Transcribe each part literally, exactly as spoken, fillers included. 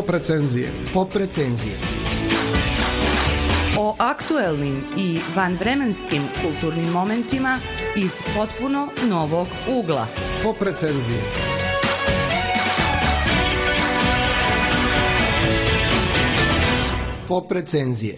Pop recenzije. Pop recenzije. O aktuelnim i vanvremenskim kulturnim momentima iz potpuno novog ugla. Pop recenzije. Pop recenzije.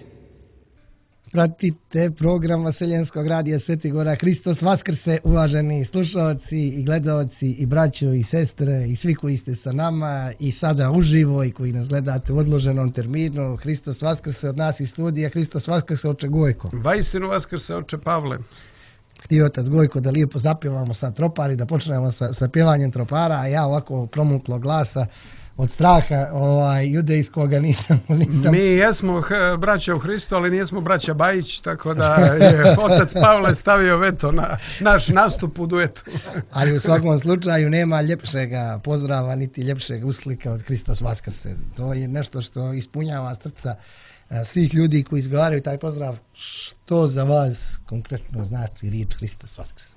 Pratite program Vaseljenskog radija Sveti Gora. Hristos Vaskrse, uvaženi slušalci i gledaoci i braćo i sestre i svi koji ste sa nama i sada uživo i koji nas gledate u odloženom terminu. Hristos Vaskrse od nas iz studija. Hristos Vaskrse oče Gojko. Vajstinu Vaskrse oče Pavle. Htio otac Gojko da lijepo zapjevamo sa tropari, da počnemo sa, sa pjevanjem tropara, a ja ovako promuklo glasa od straha ovaj, judejskoga nisam, nisam... Mi jesmo h, braća u Hristu, ali nijesmo braća Bajić, tako da je otac Pavle stavio veto na naš nastup u duetu. Ali u svakom slučaju nema ljepšega pozdrava, niti ljepšeg uslika od Hristos Vaskrse. To je nešto što ispunjava srca svih ljudi koji izgovaraju taj pozdrav. Što za vas konkretno znači riječ Hristos Vaskrse?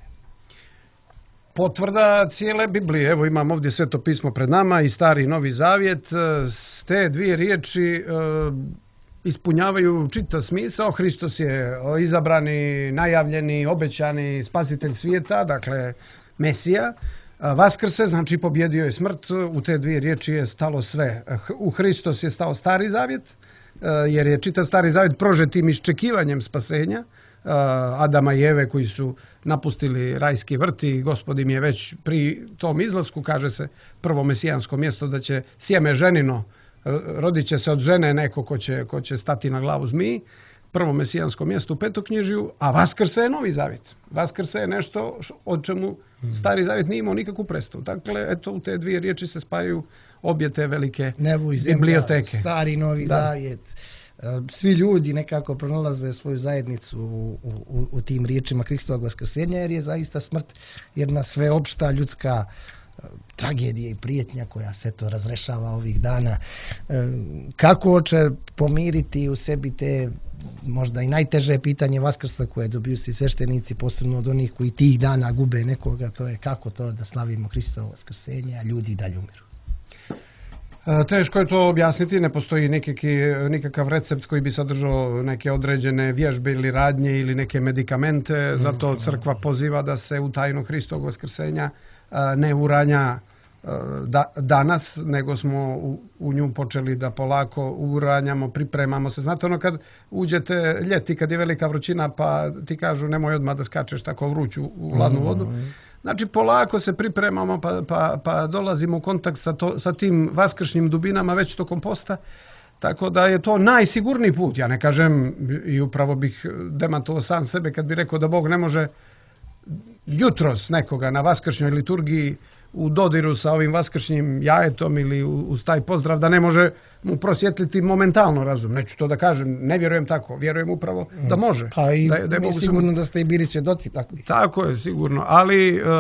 Potvrda cijele Biblije. Evo imam ovdje Sveto pismo pred nama i Stari i Novi Zavjet. S te dvije riječi e, ispunjavaju čitav smisao. Hristos je izabrani, najavljeni, obećani spasitelj svijeta, dakle Mesija. Vaskrse znači pobjedio je smrt. U te dvije riječi je stalo sve. U Hristos je stao Stari Zavjet, jer je čitav Stari Zavjet prožetim iščekivanjem spasenja Adama i Eve koji su napustili rajski vrt i Gospod im je već pri tom izlasku, kaže se, prvo mesijansko mjesto da će sjeme ženino, rodit će se od žene neko ko će, ko će stati na glavu zmiji, prvo mesijansko mjesto u Petoknjižju, a Vaskrse je Novi Zavjet. Vaskrse je nešto od čemu Stari Zavjet nije imao nikakvu predstavu. Dakle, eto, u te dvije riječi se spajaju obje te velike Nebu i biblioteke. Zemlja, Stari Novi da. Zavjet. Svi ljudi nekako pronalaze svoju zajednicu u, u, u tim riječima Hristovog vaskrsenja, jer je zaista smrt jedna sveopšta ljudska tragedija i prijetnja koja se to razrešava ovih dana. Kako će pomiriti u sebi te možda i najteže pitanje Vaskrsa koje dobiju svi sveštenici, posebno od onih koji tih dana gube nekoga, to je kako to da slavimo Hristovo vaskrsenje, a ljudi dalje umiru. Teško je to objasniti, ne postoji nikaki, nikakav recept koji bi sadržao neke određene vježbe ili radnje ili neke medikamente, zato crkva poziva da se u tajnu Hristovog vaskrsenja ne uranja da, danas, nego smo u, u nju počeli da polako uranjamo, pripremamo se. Znate ono kad uđete ljeti, kad je velika vrućina pa ti kažu nemoj odmah da skačeš tako vruću u hladnu vodu. Znači polako se pripremamo pa, pa, pa dolazimo u kontakt sa, to, sa tim vaskršnjim dubinama već tokom posta. Tako da je to najsigurniji put. Ja ne kažem i upravo bih demantovao sam sebe kad bi rekao da Bog ne može jutros nekoga na vaskršnjoj liturgiji u dodiru sa ovim vaskršnjim jajetom ili uz taj pozdrav da ne može mu prosvjetliti momentalno razum. Neću to da kažem, ne vjerujem tako, vjerujem upravo da može. A i da je, da je Bogu sigurno da ste i bili svjedoci tako. Tako je, sigurno, ali e,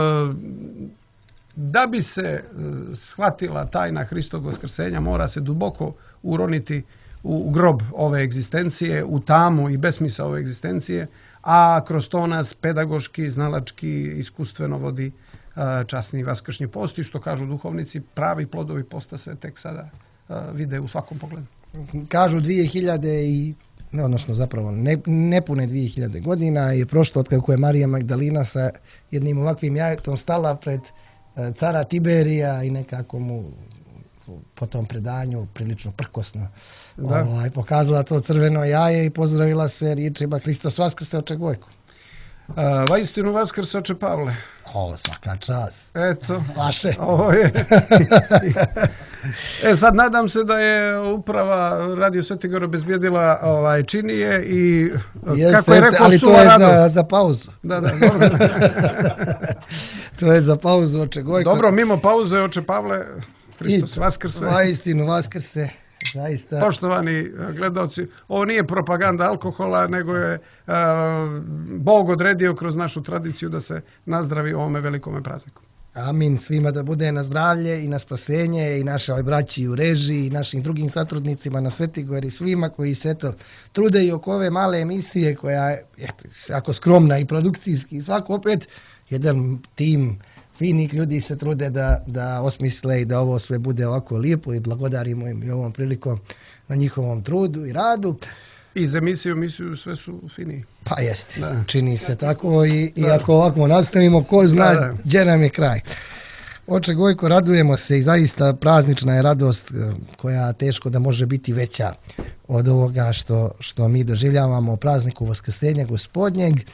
da bi se e, shvatila tajna Hristovog vaskrsenja mora se duboko uroniti u, u grob ove egzistencije, u tamu i besmisao ove egzistencije, a kroz to nas pedagoški, znalački, iskustveno vodi časni vaskršnji post i što kažu duhovnici, pravi plodovi posta se tek sada uh, vide u svakom pogledu. Kažu dvije hiljade i ne, odnosno zapravo ne, nepune dvije hiljade godina je prošlo od kako je Marija Magdalina sa jednim ovakvim jajetom stala pred uh, cara Tiberija i nekako mu po tom predanju prilično prkosno ovaj, pokazala to crveno jaje i pozdravila se riječima Hristos Vaskrse oče Gojko. Uh, Vajstinu Vaskrse oče Pavle. O, svaka čast. Eto, vaše. Ovo je. E sad nadam se da je uprava Radio Sveti Gora obezbijedila ovaj činije i Jeste, kako je rekao ali to je za, za pauzu. Da, da, dobro. To je za pauzu oče Gojko. Dobro, mimo pauze oče Pavle, Hristos Vaskrse. Vajstinu Vaskrse. Zaista. Poštovani gledalci, ovo nije propaganda alkohola, nego je uh, Bog odredio kroz našu tradiciju da se nazdravi ovome velikome prazniku. Amin, svima da bude na zdravlje i na spasenje i našoj braći u režiji i našim drugim satrudnicima na Sveti Gori, svima koji se to trude i oko ove male emisije koja je jako skromna i produkcijski i svako opet jedan tim finih ljudi se trude da, da osmisle i da ovo sve bude ovako lijepo i blagodarimo im i ovom prilikom na njihovom trudu i radu. I za emisiju, emisiju sve su fini. Pa jeste, Da. čini se tako i, i ako ovako nastavimo, ko zna Da, da. gdje nam je kraj. Oče Gojko, radujemo se i zaista praznična je radost e, koja teško da može biti veća od ovoga što, što mi doživljavamo, prazniku Vaskrsenja Gospodnjeg. E,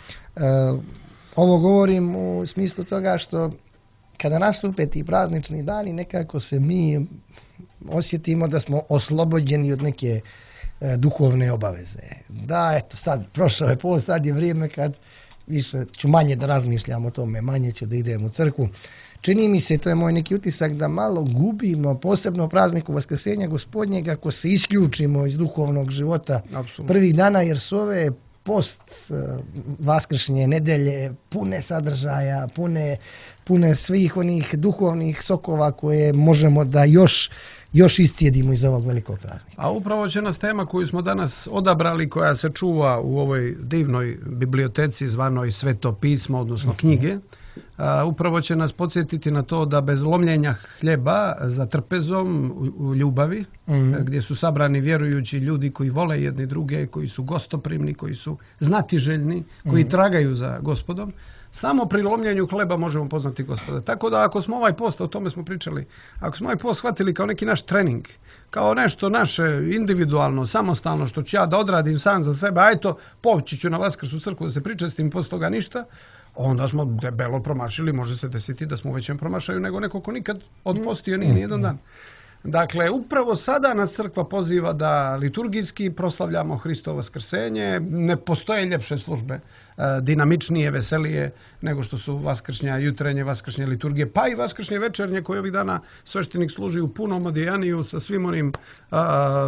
ovo govorim u smislu toga što kada nastupe ti praznični dani, nekako se mi osjetimo da smo oslobođeni od neke e, duhovne obaveze. Da, eto, sad, prošao je pol, sad je vrijeme kad više ću manje da razmišljam o tome, manje ću da idem u crkvu. Čini mi se, to je moj neki utisak, da malo gubimo, posebno u prazniku Vaskrsenja Gospodnjeg, ako se isključimo iz duhovnog života Apsolutno. prvih dana, jer su ove post e, vaskršnje nedelje pune sadržaja, pune, pune svih onih duhovnih sokova koje možemo da još još iscijedimo iz ovog velikog praznika. A upravo će nas tema koju smo danas odabrali, koja se čuva u ovoj divnoj biblioteci zvanoj Sveto pismo, odnosno knjige, a, upravo će nas podsjetiti na to da bez lomljenja hljeba za trpezom u, u ljubavi, Mhm. gdje su sabrani vjerujući ljudi koji vole jedni druge, koji su gostoprimni, koji su znatiželjni, koji Mhm. tragaju za Gospodom, samo pri lomljenju hleba možemo poznati Gospoda. Tako da ako smo ovaj post, o tome smo pričali, ako smo ovaj post shvatili kao neki naš trening, kao nešto naše individualno, samostalno, što ću ja da odradim sam za sebe, a eto, poći ću na Vaskrs u crkvu da se pričestim, poslije toga ništa, onda smo debelo promašili, može se desiti da smo u većem promašaju nego neko ko nikad odpostio nije nijedan dan. Dakle, upravo sada nas crkva poziva da liturgijski proslavljamo Hristovo vaskrsenje. Ne postoje ljepše službe, e, dinamičnije, veselije nego što su vaskršnja jutrenje, vaskršnje liturgije, pa i vaskršnje večernje koje ovih dana sveštenik služi u punom odijaniju sa svim onim a,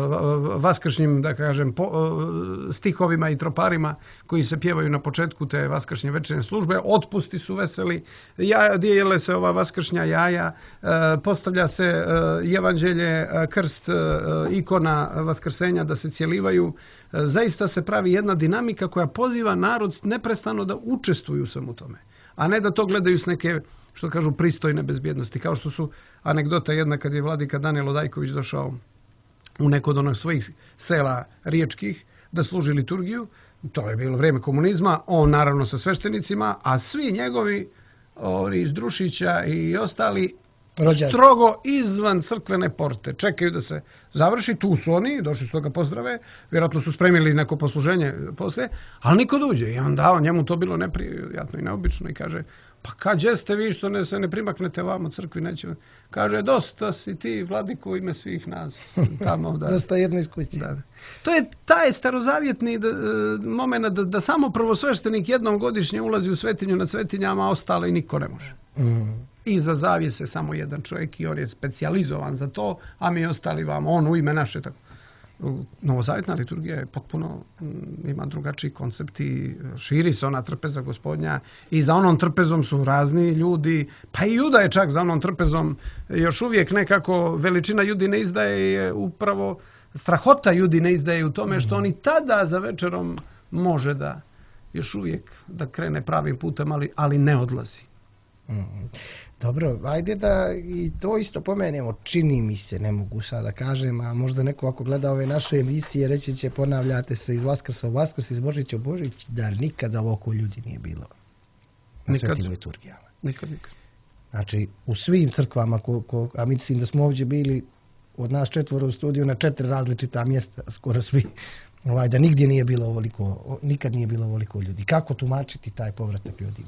vaskršnjim, da kažem, po, a, stihovima i troparima koji se pjevaju na početku te vaskršnje večernje službe. Otpusti su veseli, ja, dijele se ova vaskršnja jaja, a, postavlja se a, evanđelje, a, krst, a, ikona vaskrsenja da se cijelivaju. Zaista se pravi jedna dinamika koja poziva narod neprestano da učestvuju sam u tome, a ne da to gledaju s neke, što kažu, pristojne bezbjednosti, kao što su anegdota jedna kad je vladika Danilo Dajković došao u neko od onih svojih sela riječkih da služi liturgiju. To je bilo vrijeme komunizma, on naravno sa sveštenicima, a svi njegovi ovi iz Drušića i ostali Rođaci. strogo izvan crkvene porte. Čekaju da se završi, tu su oni, došli su da ga pozdrave, vjerojatno su spremili neko posluženje poslije, ali niko dođe. I onda on, njemu to bilo neprijatno i neobično i kaže, pa kad jeste vi što ne, se ne primaknete vamo crkvi, neće. Kaže, dosta si ti, vladiko, u ime svih nas. Tamo, da. Dosta jedno iz kuće. Da. To je taj starozavjetni da, moment da, da samo prvosveštenik jednom godišnje ulazi u svetinju na svetinjama, a ostalo i niko ne može. Mm. I za zavjese samo jedan čovjek i on je specijalizovan za to, a mi ostali vam, on u ime naše. Tako. Novozavjetna liturgija je potpuno, m, ima drugačiji koncept i širi se ona trpeza Gospodnja i za onom trpezom su razni ljudi, pa i Juda je čak za onom trpezom još uvijek nekako veličina Judi ne izdaje, je upravo strahota Judi ne izdaje u tome što oni tada za večerom može da još uvijek da krene pravim putem, ali, ali ne odlazi. Mm. Dobro, ajde da i to isto pomenemo, čini mi se, ne mogu sad da kažem, a možda neko ako gleda ove naše emisije reći će, ponavljate se iz Vaskrsa u Vaskrs, iz Božića u Božić, da nikada ovako ljudi nije bilo na Nikad. svetim liturgijama. Nikad, nikad. Znači, u svim crkvama, ko, ko, a mislim da smo ovdje bili od nas četvoro u studiju na četiri različita mjesta, skoro svi, ovaj, da nigdje nije bilo ovoliko, nikad nije bilo ovoliko ljudi. Kako tumačiti taj povratak ljudi?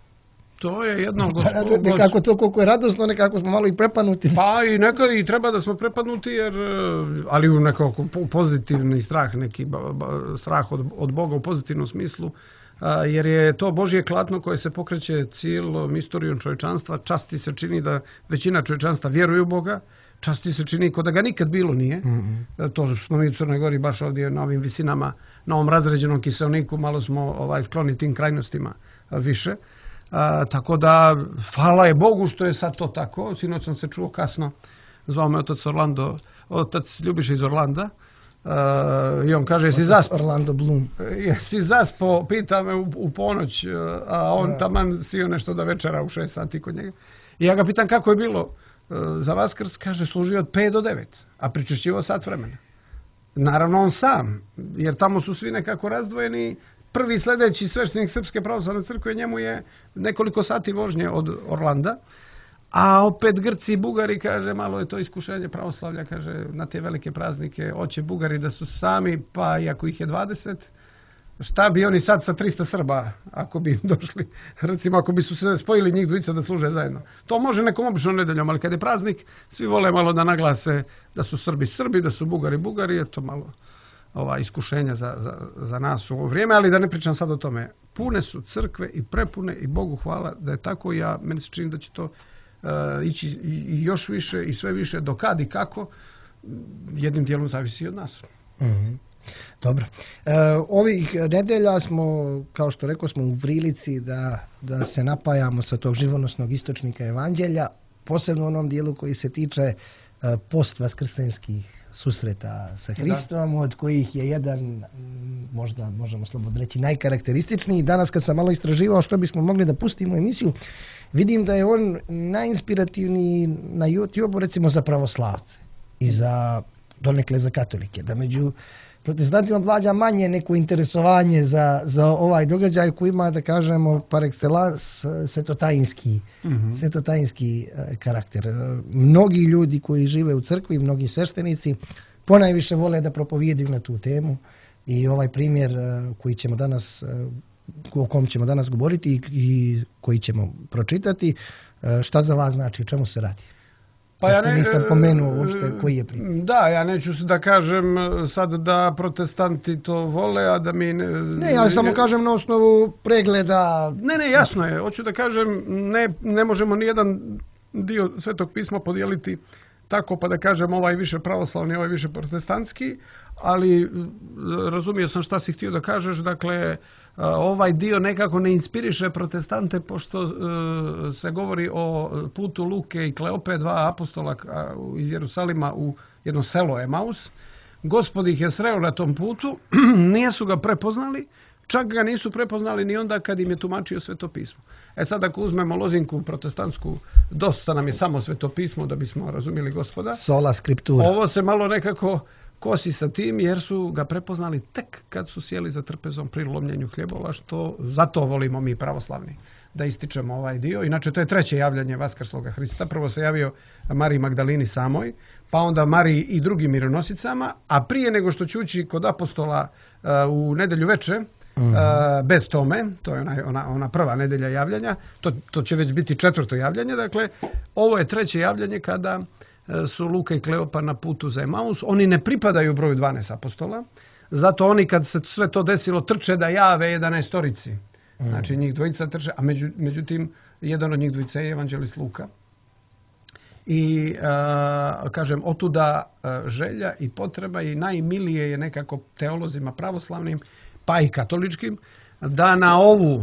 To je jedno Nekako to koliko je radosno, nekako smo malo i prepanuti. Pa i nekad i treba da smo prepadnuti, jer, ali u nekako pozitivni strah, neki ba, ba, strah od, od Boga u pozitivnom smislu, a, jer je to Božje klatno koje se pokreće cijelom istorijom čovječanstva. Časti se čini da većina čovječanstva vjeruje u Boga, časti se čini kao da ga nikad bilo nije. Mm-hmm. To što smo mi u Crnoj Gori baš ovdje na ovim visinama, na ovom razređenom kiselniku, malo smo ovaj skloni tim krajnostima a, više. A, tako da, hvala je Bogu što je sad to tako. Sinoć sam se čuo kasno, zvao me otac Orlando, otac Ljubiša iz Orlanda, a, i on kaže, jesi zaspo? Orlando Bloom. Jesi zaspo, pita me u, u ponoć, a on taman sio nešto da večera u šest sati kod njega. I ja ga pitam kako je bilo za Vaskrs, kaže služio od pet do devet, a pričešćivao sat vremena. Naravno on sam, jer tamo su svi nekako razdvojeni. Prvi sljedeći sveštenik Srpske pravoslavne crkve njemu je nekoliko sati vožnje od Orlanda, a opet Grci i Bugari, kaže, malo je to iskušenje pravoslavlja, kaže, na te velike praznike, hoće Bugari da su sami, pa i ako ih je dvadeset, šta bi oni sad sa trista Srba, ako bi došli, recimo ako bi su se spojili njih dvojica da služe zajedno. To može nekom običnom nedeljom, ali kad je praznik, svi vole malo da naglase da su Srbi Srbi, da su Bugari Bugari, je to malo ova iskušenja za, za, za nas u ovo vrijeme, ali da ne pričam sad o tome. Pune su crkve i prepune i Bogu hvala da je tako. Ja, meni se čini da će to uh, ići i, i još više i sve više do kad i kako, jednim dijelom zavisi od nas. Mm-hmm. Dobro. E, ovih nedelja smo, kao što rekao, smo u prilici da, da se napajamo sa tog živonosnog istočnika evanđelja, posebno u onom dijelu koji se tiče e, postvaskrsenskih susreta sa Hristom, da. Od kojih je jedan, možda možemo slobodno reći, najkarakterističniji. Danas kad sam malo istraživao što bismo mogli da pustimo u emisiju, vidim da je on najinspirativniji na YouTube, recimo za pravoslavce i za donekle za katolike, da među protestantima vlada manje neko interesovanje za, za ovaj događaj koji ima, da kažemo, par excellence svetotajinski, mm-hmm. svetotajinski uh, karakter. Mnogi ljudi koji žive u crkvi, mnogi sveštenici, ponajviše vole da propovijedaju na tu temu i ovaj primjer uh, koji ćemo danas, uh, o kom ćemo danas govoriti i, i koji ćemo pročitati, uh, šta za vas znači, o čemu se radi? Pa ja ne, nisam pomenuo uopšte koji je primjer. Da, ja neću da kažem sad da protestanti to vole, a da mi... Ne, ne ja samo kažem na osnovu pregleda... Ne, ne, jasno je. Hoću da kažem, ne, ne možemo nijedan dio Svetog pisma podijeliti tako pa da kažem ovaj više pravoslavni, ovaj više protestantski, ali razumio sam šta si htio da kažeš, dakle... Ovaj dio nekako ne inspiriše protestante, pošto uh, se govori o putu Luke i Kleope, dva apostola uh, iz Jerusalima u jedno selo Emaus. Gospod ih je sreo na tom putu, nisu ga prepoznali, čak ga nisu prepoznali ni onda kad im je tumačio svetopismo. E sad ako uzmemo lozinku protestantsku, dosta nam je samo svetopismo da bismo razumjeli Gospoda. Sola scriptura. Ovo se malo nekako kosi sa tim jer su ga prepoznali tek kad su sjeli za trpezom pri lomljenju hljebova, što zato volimo mi pravoslavni da ističemo ovaj dio. Inače to je treće javljanje Vaskrsloga Hrista. Prvo se javio Mariji Magdalini samoj, pa onda Mariji i drugim mironosicama, a prije nego što će ući kod apostola uh, u nedelju veče, mm-hmm. uh, bez tome, to je ona, ona, ona prva nedelja javljanja, to, to će već biti četvrto javljanje, dakle ovo je treće javljanje kada su Luka i Kleopa na putu za Emaus. Oni ne pripadaju broju dvanaest apostola, zato oni kad se sve to desilo trče da jave jedanaestorici. Mm. Znači njih dvojica trče, a među, međutim jedan od njih dvojica je evanđelist Luka. I a, kažem, otuda a, želja i potreba i najmilije je nekako teolozima pravoslavnim, pa i katoličkim, da na ovu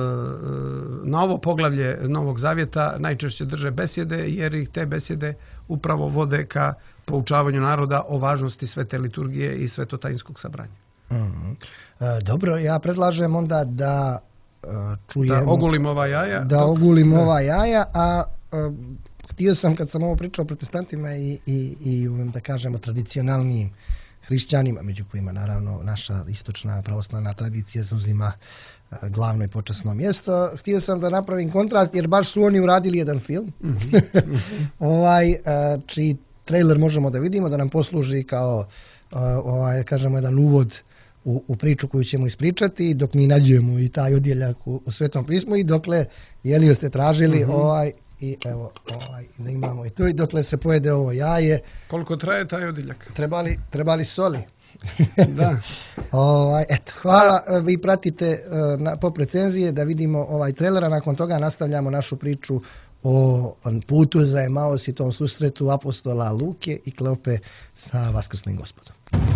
na ovo poglavlje Novog Zavjeta najčešće drže besjede, jer ih te besjede upravo vode ka poučavanju naroda o važnosti svete liturgije i svetotajinskog sabranja. Mm-hmm. E, dobro, ja predlažem onda da uh, čujemo... Da ogulimo ova jaja. Da dok, ogulimo da. ova jaja, a uh, htio sam kad sam ovo pričao o protestantima i, i, i da kažemo tradicionalnim hrišćanima, među kojima naravno naša istočna pravoslavna tradicija zauzima glavno i počasno mjesto. Htio sam da napravim kontrast jer baš su oni uradili jedan film. Mm-hmm. ovaj, čiji trailer možemo da vidimo, da nam posluži kao ovaj, kažemo jedan uvod u, u priču koju ćemo ispričati dok mi nađemo i taj odjeljak u, u Svetom pismu i dokle jeli ste tražili mm-hmm. ovaj i evo ovaj da imamo i to i dokle se pojede ovo jaje. Koliko traje taj odjeljak? Trebali, trebali soli. Da. ovaj, eto, hvala, vi pratite uh, na, po recenzije da vidimo ovaj trailer, a nakon toga nastavljamo našu priču o putu za Emaus i tom susretu apostola Luke i Kleope sa Vaskrsnim Gospodom.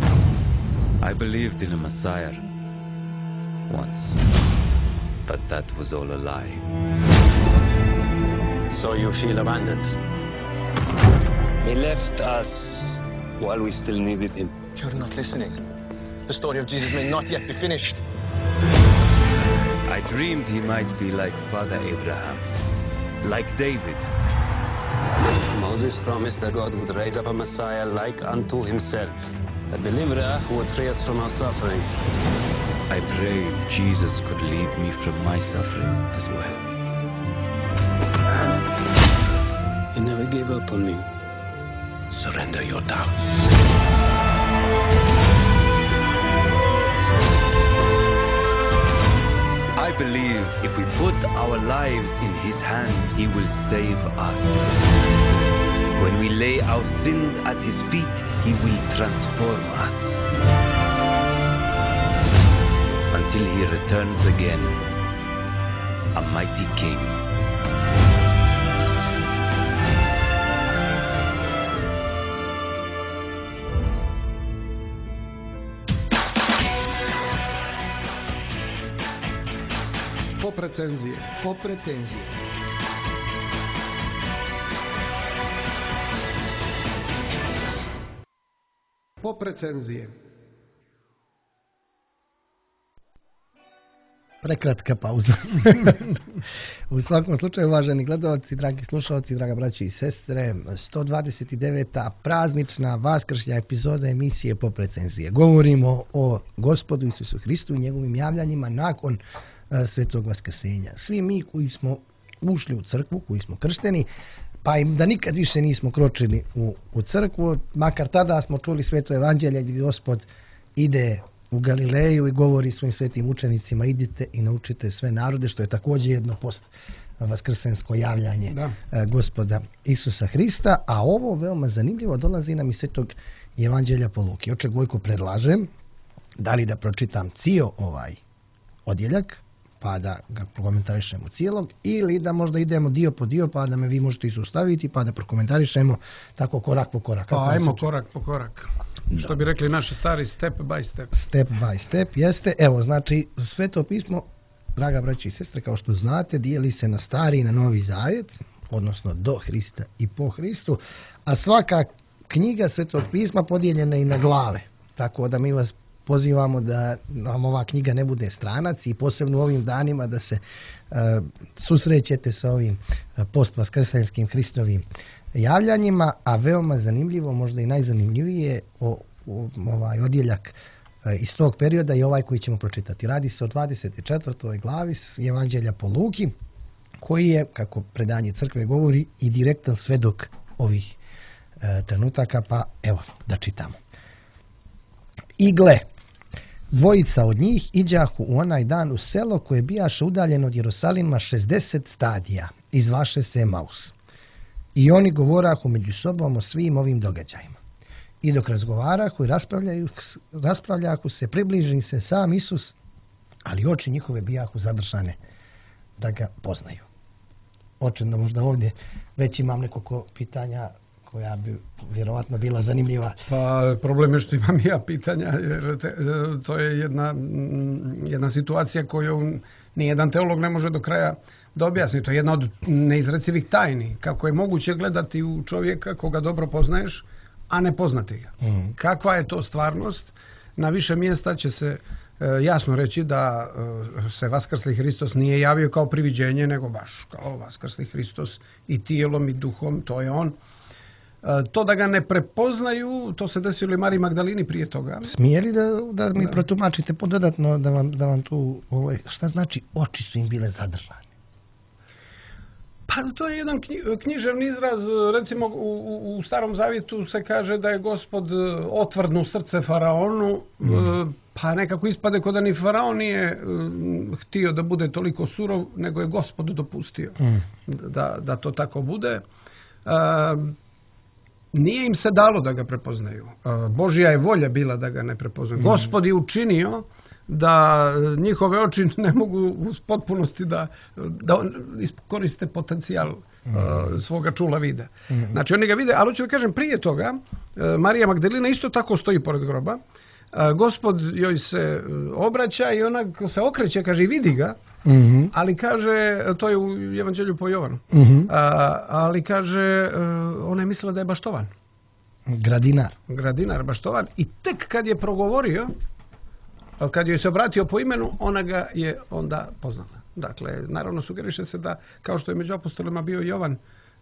I believed in a Messiah once, but that was all a lie. So you feel abandoned? He left us while we still needed him. You're not listening. The story of Jesus may not yet be finished. I dreamed he might be like Father Abraham, like David, Moses promised that God would raise up a Messiah like unto himself, a deliverer who would free us from our suffering. I pray Jesus could lead me from my suffering as well. He never gave up on me. Surrender your doubts. I believe if we put our lives in His hands, He will save us. When we lay our sins at His feet, He will transform us. Until He returns again, a mighty King. Pop recenzije. Pop recenzije. Pop recenzije. Prekratka pauza. U svakom slučaju, uvaženi gledalci, dragi slušalci, draga braći i sestre, sto dvadeset deveta praznična vaskršnja epizoda emisije Pop recenzije. Govorimo o Gospodu Isusu Hristu i njegovim javljanjima nakon Svetog vaskrsenja. Svi mi koji smo ušli u crkvu, koji smo kršteni, pa i da nikad više nismo kročili u, u crkvu, makar tada smo čuli Sveto evanđelje gdje Gospod ide u Galileju i govori svojim svetim učenicima: idite i naučite sve narode, što je također jedno post vaskrsensko javljanje da. Gospoda Isusa Hrista. A ovo veoma zanimljivo dolazi nam iz Svetog evanđelja po Luki. Oče Gojko, predlažem da li da pročitam cijel ovaj odjeljak pa da ga prokomentarišemo cijelog, ili da možda idemo dio po dio pa da me vi možete izustaviti pa da prokomentarišemo tako korak po korak. Pa ajmo korak po korak. Da. Što bi rekli naši stari, step by step. Step by step, jeste. Evo, znači, Sveto pismo, draga braći i sestre, kao što znate, dijeli se na stari i na novi zavet, odnosno do Hrista i po Hristu, a svaka knjiga Svetog pisma podijeljena i na glave. Tako da mi vas pozivamo da nam ova knjiga ne bude stranac i posebno u ovim danima da se uh, susrećete sa ovim uh, postvaskrsenjskim Hristovim javljanjima, a veoma zanimljivo, možda i najzanimljivije o, o, ovaj odjeljak uh, iz tog perioda i ovaj koji ćemo pročitati. Radi se o dvadeset četvrtoj glavi Evanđelja po Luki, koji je, kako predanje crkve govori, i direktan svedok ovih uh, trenutaka, pa evo da čitamo. I gle, dvojica od njih iđahu u onaj dan u selo koje bijaše udaljeno od Jerusalima šezdeset stadija, i zvaše se Emaus. I oni govorahu među sobom o svim ovim događajima. I dok razgovarahu i raspravljahu se, približi se sam Isus, ali oči njihove bijahu zadržane da ga poznaju. Očeno možda ovdje već imam nekoliko pitanja koja bi vjerovatno bila zanimljiva. Pa problem je što imam ja pitanja, jer te, to je jedna, jedna situacija koju nijedan teolog ne može do kraja da objasni. To je jedna od neizrecivih tajni. Kako je moguće gledati u čovjeka koga dobro poznaješ, a ne poznati ga. Mm. Kakva je to stvarnost? Na više mjesta će se e, jasno reći da e, se vaskrsli Hristos nije javio kao priviđenje, nego baš kao vaskrsli Hristos i tijelom i duhom, to je on. To da ga ne prepoznaju, to se desilo i Mariji Magdalini prije toga. Smije li da, da mi da. protumačite pododatno da vam, da vam tu, ovaj, šta znači oči su im bile zadržane? Pa to je jedan književni izraz, recimo u, u Starom Zavjetu se kaže da je Gospod otvrdnu srce faraonu, mm. pa nekako ispade kod da ni faraon nije htio da bude toliko surov, nego je Gospod dopustio mm. da, da to tako bude. Uh, Nije im se dalo da ga prepoznaju. Božja je volja bila da ga ne prepoznaju. Mm. Gospod je učinio da njihove oči ne mogu u potpunosti da, da koriste potencijal mm. uh, svoga čula vida. Mm. Znači oni ga vide, ali hoću da kažem prije toga, uh, Marija Magdalina isto tako stoji pored groba. Uh, Gospod joj se obraća i ona se okreće, kaže, i vidi ga. Mm-hmm. Ali kaže, to je u Evanđelju po Jovanu, mm-hmm. a, ali kaže, ona je mislila da je baštovan. Gradinar. Gradinar, baštovan. I tek kad je progovorio, kad joj se obratio po imenu, ona ga je onda poznala. Dakle, naravno sugeriše se da, kao što je među apostolima bio Jovan,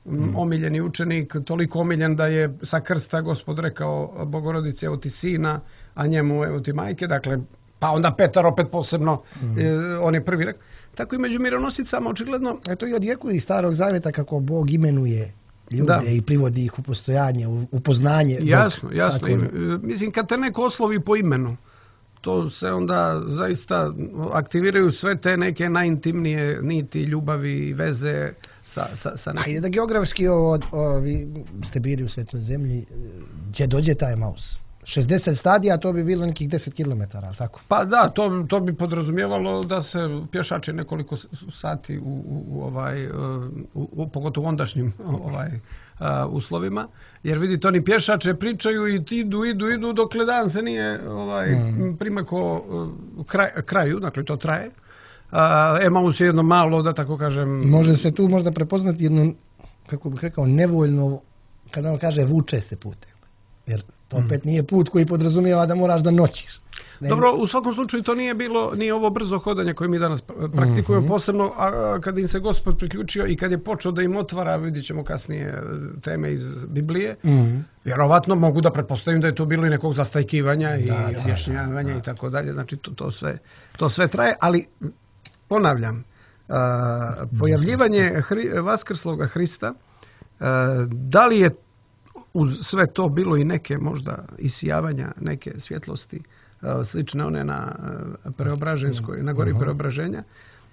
mm. omiljeni učenik, toliko omiljen da je sa krsta Gospod rekao Bogorodice, evo ti sina, a njemu evo ti majke, dakle, pa onda Petar opet posebno, mm. e, on je prvi rekao. Tako i među mironosicama, očigledno. Eto i odjekuje iz Starog Zavjeta kako Bog imenuje ljude da. I privodi ih u postojanje, u, u poznanje. Jasno, Bog, jasno. tako, I, mislim, kad te neko oslovi po imenu, to se onda zaista aktiviraju sve te neke najintimnije niti, ljubavi i veze sa, sa, sa nekim. Ajde da geografski ovo, ovo, vi ste bili u Svetoj zemlji, gdje dođe taj Maus? šezdeset stadija, to bi bilo nekih deset kilometara, tako? Pa da, to, to bi podrazumijevalo da se pješače nekoliko sati u, u, u ovaj, u, u, pogotovo u ondašnjim ovaj, uh, uslovima, jer vidite, oni pješače pričaju i idu, idu, idu, dokle dan se nije ovaj, mm. primako uh, kraj, kraju, dakle to traje. Uh, Emaus je jedno malo, da tako kažem... Može se tu možda prepoznati jedno, kako bih rekao, nevoljno, kada on kaže vuče se pute. Jer to opet nije put koji podrazumijeva da moraš da noćiš. Ne... Dobro, u svakom slučaju to nije bilo, nije ovo brzo hodanje koje mi danas praktikujemo, mm-hmm. posebno a, kad im se Gospod priključio i kad je počeo da im otvara, vidit ćemo kasnije teme iz Biblije, mm-hmm. vjerovatno mogu da pretpostavim da je to bilo i nekog zastajkivanja i objašnjavanja i tako dalje, znači to, to, sve, to sve traje, ali ponavljam, a, pojavljivanje hri, vaskrsloga Hrista, a, da li je uz sve to bilo i neke možda isijavanja, neke svjetlosti slične one na Preobraženskoj, na gori Preobraženja.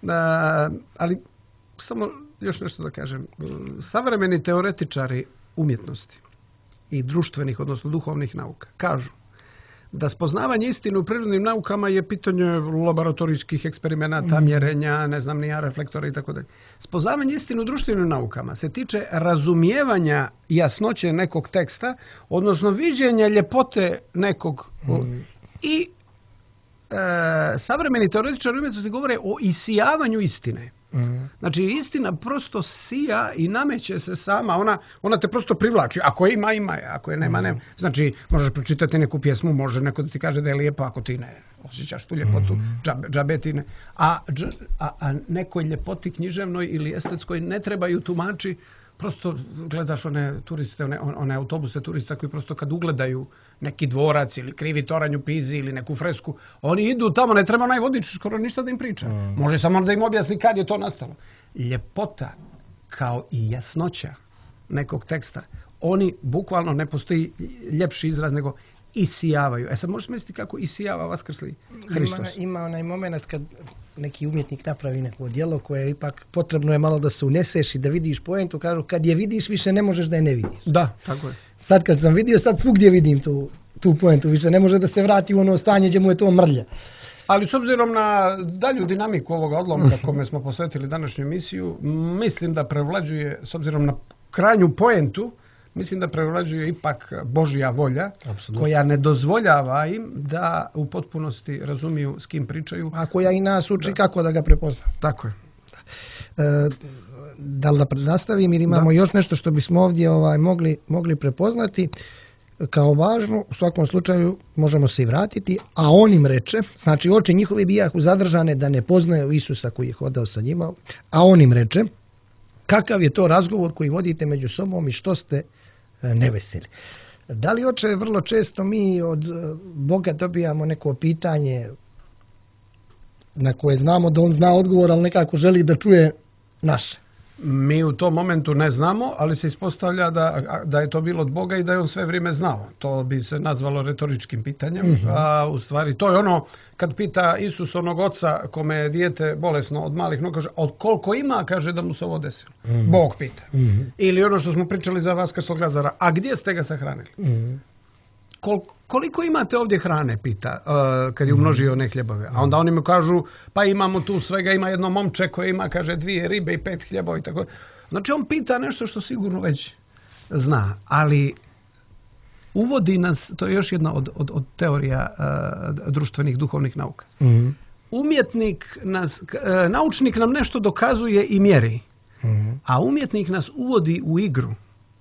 Ali samo još nešto da kažem. Savremeni teoretičari umjetnosti i društvenih, odnosno duhovnih nauka, kažu da spoznavanje istine u prirodnim naukama je pitanje laboratorijskih eksperimenata, mm. mjerenja, ne znam, nija reflektora i tako dalje. Spoznavanje istine u društvenim naukama se tiče razumijevanja jasnoće nekog teksta, odnosno viđenja ljepote nekog. Mm. I e, savremeni teoretičari umjetnosti govore o isijavanju istine. Mm. Znači, istina prosto sija i nameće se sama, ona, ona te prosto privlači. Ako je ima, ima je, ako je nema, nema. Znači, možeš pročitati neku pjesmu, može neko da ti kaže da je lijepo, ako ti ne osjećaš tu ljepotu, mm. džabe, džabe ti ne. A, a, a nekoj ljepoti književnoj ili estetskoj ne trebaju tumači, prosto gledaš one turiste, one, one autobuse turista koji prosto kad ugledaju neki dvorac ili krivi toranj u Pizi ili neku fresku, oni idu tamo, ne treba najvodič, skoro ništa da im priča. Mm. Može samo da im objasni kad je to nastalo. Ljepota kao i jasnoća nekog teksta, oni bukvalno, ne postoji ljepši izraz nego isijavaju. E sad možeš misliti kako isijava vaskrsli Hristos. Ima, ima onaj moment kad neki umjetnik napravi neko djelo koje ipak potrebno je malo da se uneseš i da vidiš poentu, kažu kad je vidiš više ne možeš da je ne vidiš. Da, tako je. Sad kad sam vidio, sad svugdje vidim tu, tu poentu, više ne može da se vrati u ono stanje gdje mu je to mrlja. Ali s obzirom na dalju dinamiku ovoga odlomka kome smo posvetili današnju emisiju, mislim da prevlađuje, s obzirom na krajnju poentu, mislim da prevlađuje ipak Božja volja, Absolutno. Koja ne dozvoljava im da u potpunosti razumiju s kim pričaju. A koja i nas uči da. Kako da ga prepozna. Tako je. E, da li da nastavim ili imamo da. Još nešto što bismo ovdje ovaj, mogli, mogli prepoznati kao važno, u svakom slučaju možemo se i vratiti, a on im reče, znači oči njihovi bijahu zadržane da ne poznaju Isusa koji je hodao sa njima, a on im reče, kakav je to razgovor koji vodite među sobom i što ste neveseli. Da li, oče, vrlo često mi od Boga dobijamo neko pitanje na koje znamo da on zna odgovor, ali nekako želi da čuje naše? Mi u tom momentu ne znamo, ali se ispostavlja da, da je to bilo od Boga i da je on sve vrijeme znao. To bi se nazvalo retoričkim pitanjem. Mm-hmm. A u stvari to je ono kad pita Isus onog oca kome je dijete bolesno od malih noga, kaže, od koliko ima, kaže da mu se ovo desilo. Mm-hmm. Bog pita. Mm-hmm. Ili ono što smo pričali za vaskrslog Lazara, a gdje ste ga sahranili? Mm-hmm. Kol, koliko imate ovdje hrane, pita, uh, kad je umnožio one hljebove. A onda oni mu kažu, pa imamo tu svega, ima jedno momče koje ima, kaže, dvije ribe i pet hljebova i tako. Znači on pita nešto što sigurno već zna, ali uvodi nas, to je još jedna od, od, od teorija uh, društvenih duhovnih nauka. Mm-hmm. Umjetnik nas, uh, naučnik nam nešto dokazuje i mjeri, mm-hmm. a umjetnik nas uvodi u igru.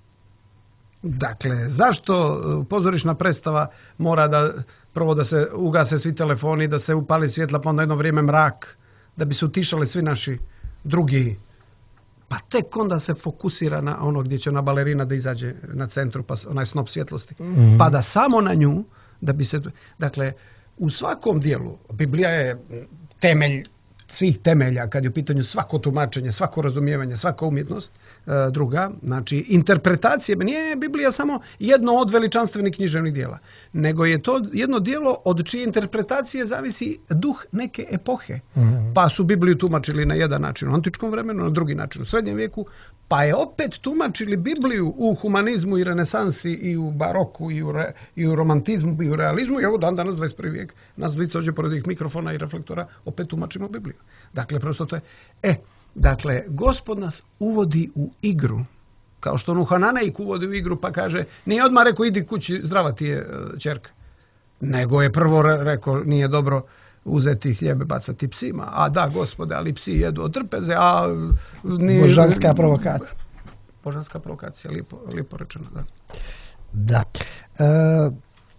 Dakle, zašto pozorišna predstava mora da prvo da se ugase svi telefoni, da se upali svjetla, pa onda jedno vrijeme mrak, da bi se utišali svi naši drugi pa tek onda se fokusira na ono gdje će ona balerina da izađe na centru, pa onaj snop svjetlosti. Mm-hmm. Pa da samo na nju, da bi se... Dakle, u svakom dijelu, Biblija je temelj svih temelja, kad je u pitanju svako tumačenje, svako razumijevanje, svaka umjetnost. Druga, znači interpretacije, nije Biblija samo jedno od veličanstvenih književnih dijela, nego je to jedno dijelo od čije interpretacije zavisi duh neke epohe. Mm-hmm. Pa su Bibliju tumačili na jedan način u antičkom vremenu, na drugi način u srednjem vijeku, pa je opet tumačili Bibliju u humanizmu i renesansi i u baroku i u, re, i u romantizmu i u realizmu i ovo dan danas dvadeset prvi vijek nas dvica ovdje pored ovih mikrofona i reflektora opet tumačimo Bibliju. Dakle, prosto to je... E, Dakle, Gospod nas uvodi u igru, kao što on u Hananejku uvodi u igru pa kaže, nije odmah rekao idi kući, zdrava ti je ćerka, nego je prvo rekao nije dobro uzeti hljebe bacati psima, a da Gospode, ali psi jedu od trpeze, a... Nije... Božanska provokacija. Božanska provokacija, lijepo, lijepo rečeno, da. Da. E,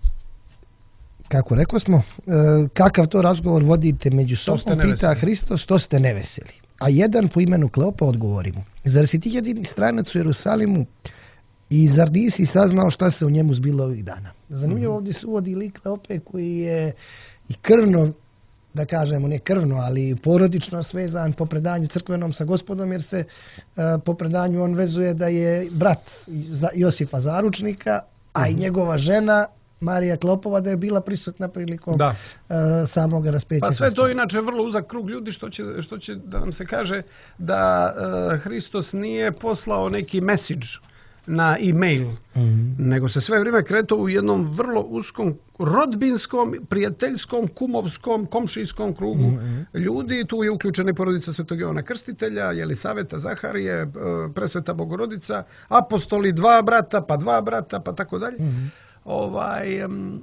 kako rekli smo, e, kakav to razgovor vodite među sobom, pita Hristos, što ste neveseli? A jedan po imenu Kleopa odgovori mu, zar si ti jedini stranac u Jerusalimu i zar nisi saznao šta se u njemu zbilo ovih dana? Zanimljivo, ovdje se uvodi lik Kleope koji je i krvno, da kažemo ne krvno, ali porodično svezan po predanju crkvenom sa Gospodom, jer se uh, po predanju on vezuje da je brat Josipa Zaručnika, a uh-huh. i njegova žena Marija Klopova da je bila prisutna prilikom da. Uh, samog raspeća. Pa sve to inače vrlo uzak krug ljudi što će, što će da nam se kaže da uh, Hristos nije poslao neki message na e-mail, mm-hmm. nego se sve vrijeme kretao u jednom vrlo uskom rodbinskom, prijateljskom, kumovskom, komšijskom krugu mm-hmm. ljudi. Tu je uključena porodica Svetog Jovana Krstitelja, Jelisaveta, Zaharije, Presveta Bogorodica, apostoli, dva brata, pa dva brata, pa tako dalje. Mm-hmm. Ovaj, um,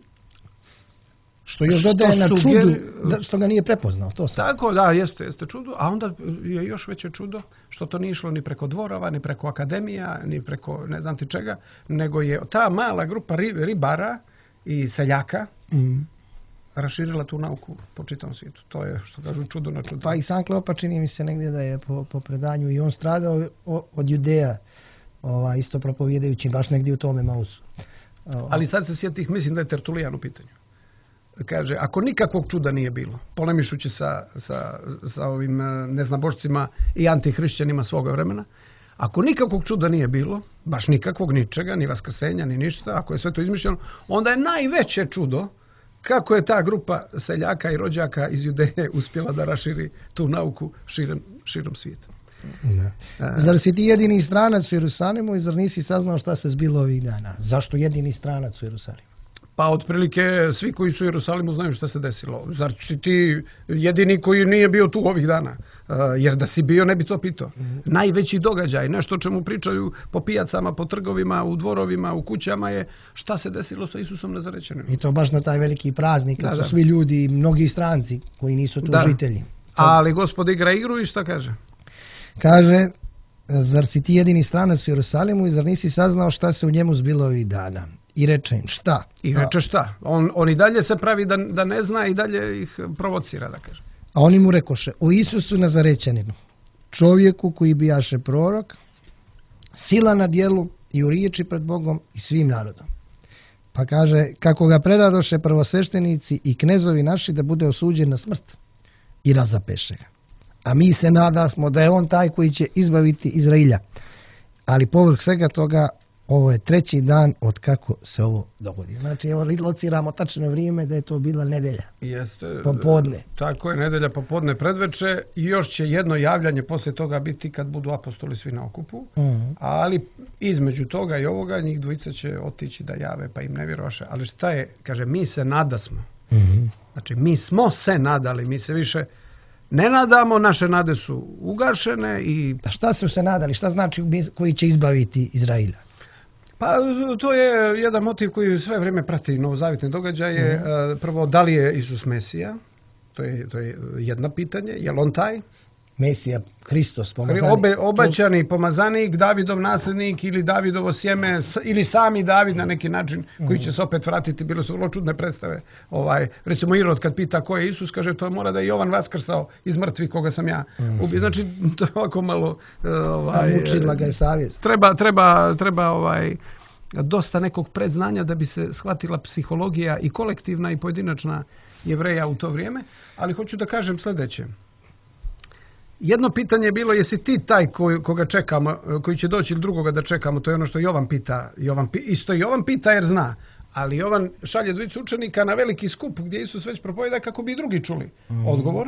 što još dodaje na čudu, da, što ga nije prepoznao. To sam. Tako, da, jeste, jeste čudo. A onda je još veće čudo što to nije išlo ni preko dvorova, ni preko akademija, ni preko ne znam ti čega, nego je ta mala grupa ribara i seljaka mm. raširila tu nauku po čitavom svijetu. To je, što kažu, čudo na čudo. Pa i sam Kleopa čini mi se negdje da je po, po predanju i on stradao od Judeja, ova, isto propovjedajući baš negdje u tome Mausu. Ova. Ali sad se sjetih, mislim da je Tertulijan u pitanju. Kaže, ako nikakvog čuda nije bilo, polemišući sa, sa, sa ovim neznabošcima i antihrišćanima svoga vremena, ako nikakvog čuda nije bilo, baš nikakvog, ničega, ni vaskrsenja, ni ništa, ako je sve to izmišljeno, onda je najveće čudo kako je ta grupa seljaka i rođaka iz Judeje uspjela da raširi tu nauku širom, širom svijeta. Da. Zar si ti jedini stranac u Jerusalimu i zar nisi saznao šta se zbilo ovih dana? Zašto jedini stranac u Jerusalimu? Pa otprilike svi koji su u Jerusalimu znaju šta se desilo. Zar si ti jedini koji nije bio tu ovih dana? Uh, jer da si bio ne bi to pitao. Mm-hmm. Najveći događaj, nešto o čemu pričaju po pijacama, po trgovima, u dvorovima, u kućama je šta se desilo sa Isusom Nazarećanim. I to baš na taj veliki praznik, kad da, su da. svi ljudi, mnogi stranci koji nisu tu da. žitelji. To... Ali Gospod igra igru i šta kaže? Kaže, zar si ti jedini stranac u Jerusalimu i zar nisi saznao šta se u njemu zbilo ovih dana? I reče im, šta? I reče šta? On, on i dalje se pravi da, da ne zna i dalje ih provocira, da kaže. A oni mu rekoše, o Isusu Nazarećaninu, čovjeku koji bijaše prorok, sila na djelu i u riječi pred Bogom i svim narodom. Pa kaže, kako ga predadoše prvosveštenici i knezovi naši da bude osuđen na smrt i razapeše ga. A mi se nadasmo da je on taj koji će izbaviti Izrailja. Ali povrh svega toga, ovo je treći dan od kako se ovo dogodi. Znači, evo lociramo tačno vrijeme da je to bila nedelja. Jeste. Popodne. Tako je, nedelja popodne predveče i još će jedno javljanje poslije toga biti kad budu apostoli svi na okupu. Mm-hmm. Ali između toga i ovoga njih dvojica će otići da jave pa im ne vjerovaše. Ali šta je, kaže, mi se nadasmo. Mm-hmm. Znači, mi smo se nadali, mi se više ne nadamo, naše nade su ugašene i... A šta su se nadali? Šta znači koji će izbaviti Izraila? Pa to je jedan motiv koji sve vrijeme prati novozavjetne događaje. Mm-hmm. Prvo, da li je Isus Mesija? To je, to je jedno pitanje. Je li on taj? Mesija, Hristos, pomazanik. Obe, obećani pomazanik, Davidov nasljednik ili Davidovo sjeme ili sami David na neki način koji će se opet vratiti. Bilo su vrlo čudne predstave. Ovaj, recimo Irod kad pita ko je Isus, kaže to mora da je Jovan vaskrsao iz mrtvih koga sam ja ubio. Znači to je ovako malo ovaj, mučila ga je savjest. Treba, treba, treba ovaj, dosta nekog predznanja da bi se shvatila psihologija i kolektivna i pojedinačna Jevreja u to vrijeme. Ali hoću da kažem sljedeće. Jedno pitanje je bilo, jesi ti taj koji, koga čekamo, koji će doći ili drugoga da čekamo, to je ono što Jovan pita. Jovan, isto Jovan pita jer zna, ali Jovan šalje dvojicu učenika na veliki skup gdje Isus već propovjeda kako bi i drugi čuli mm. odgovor.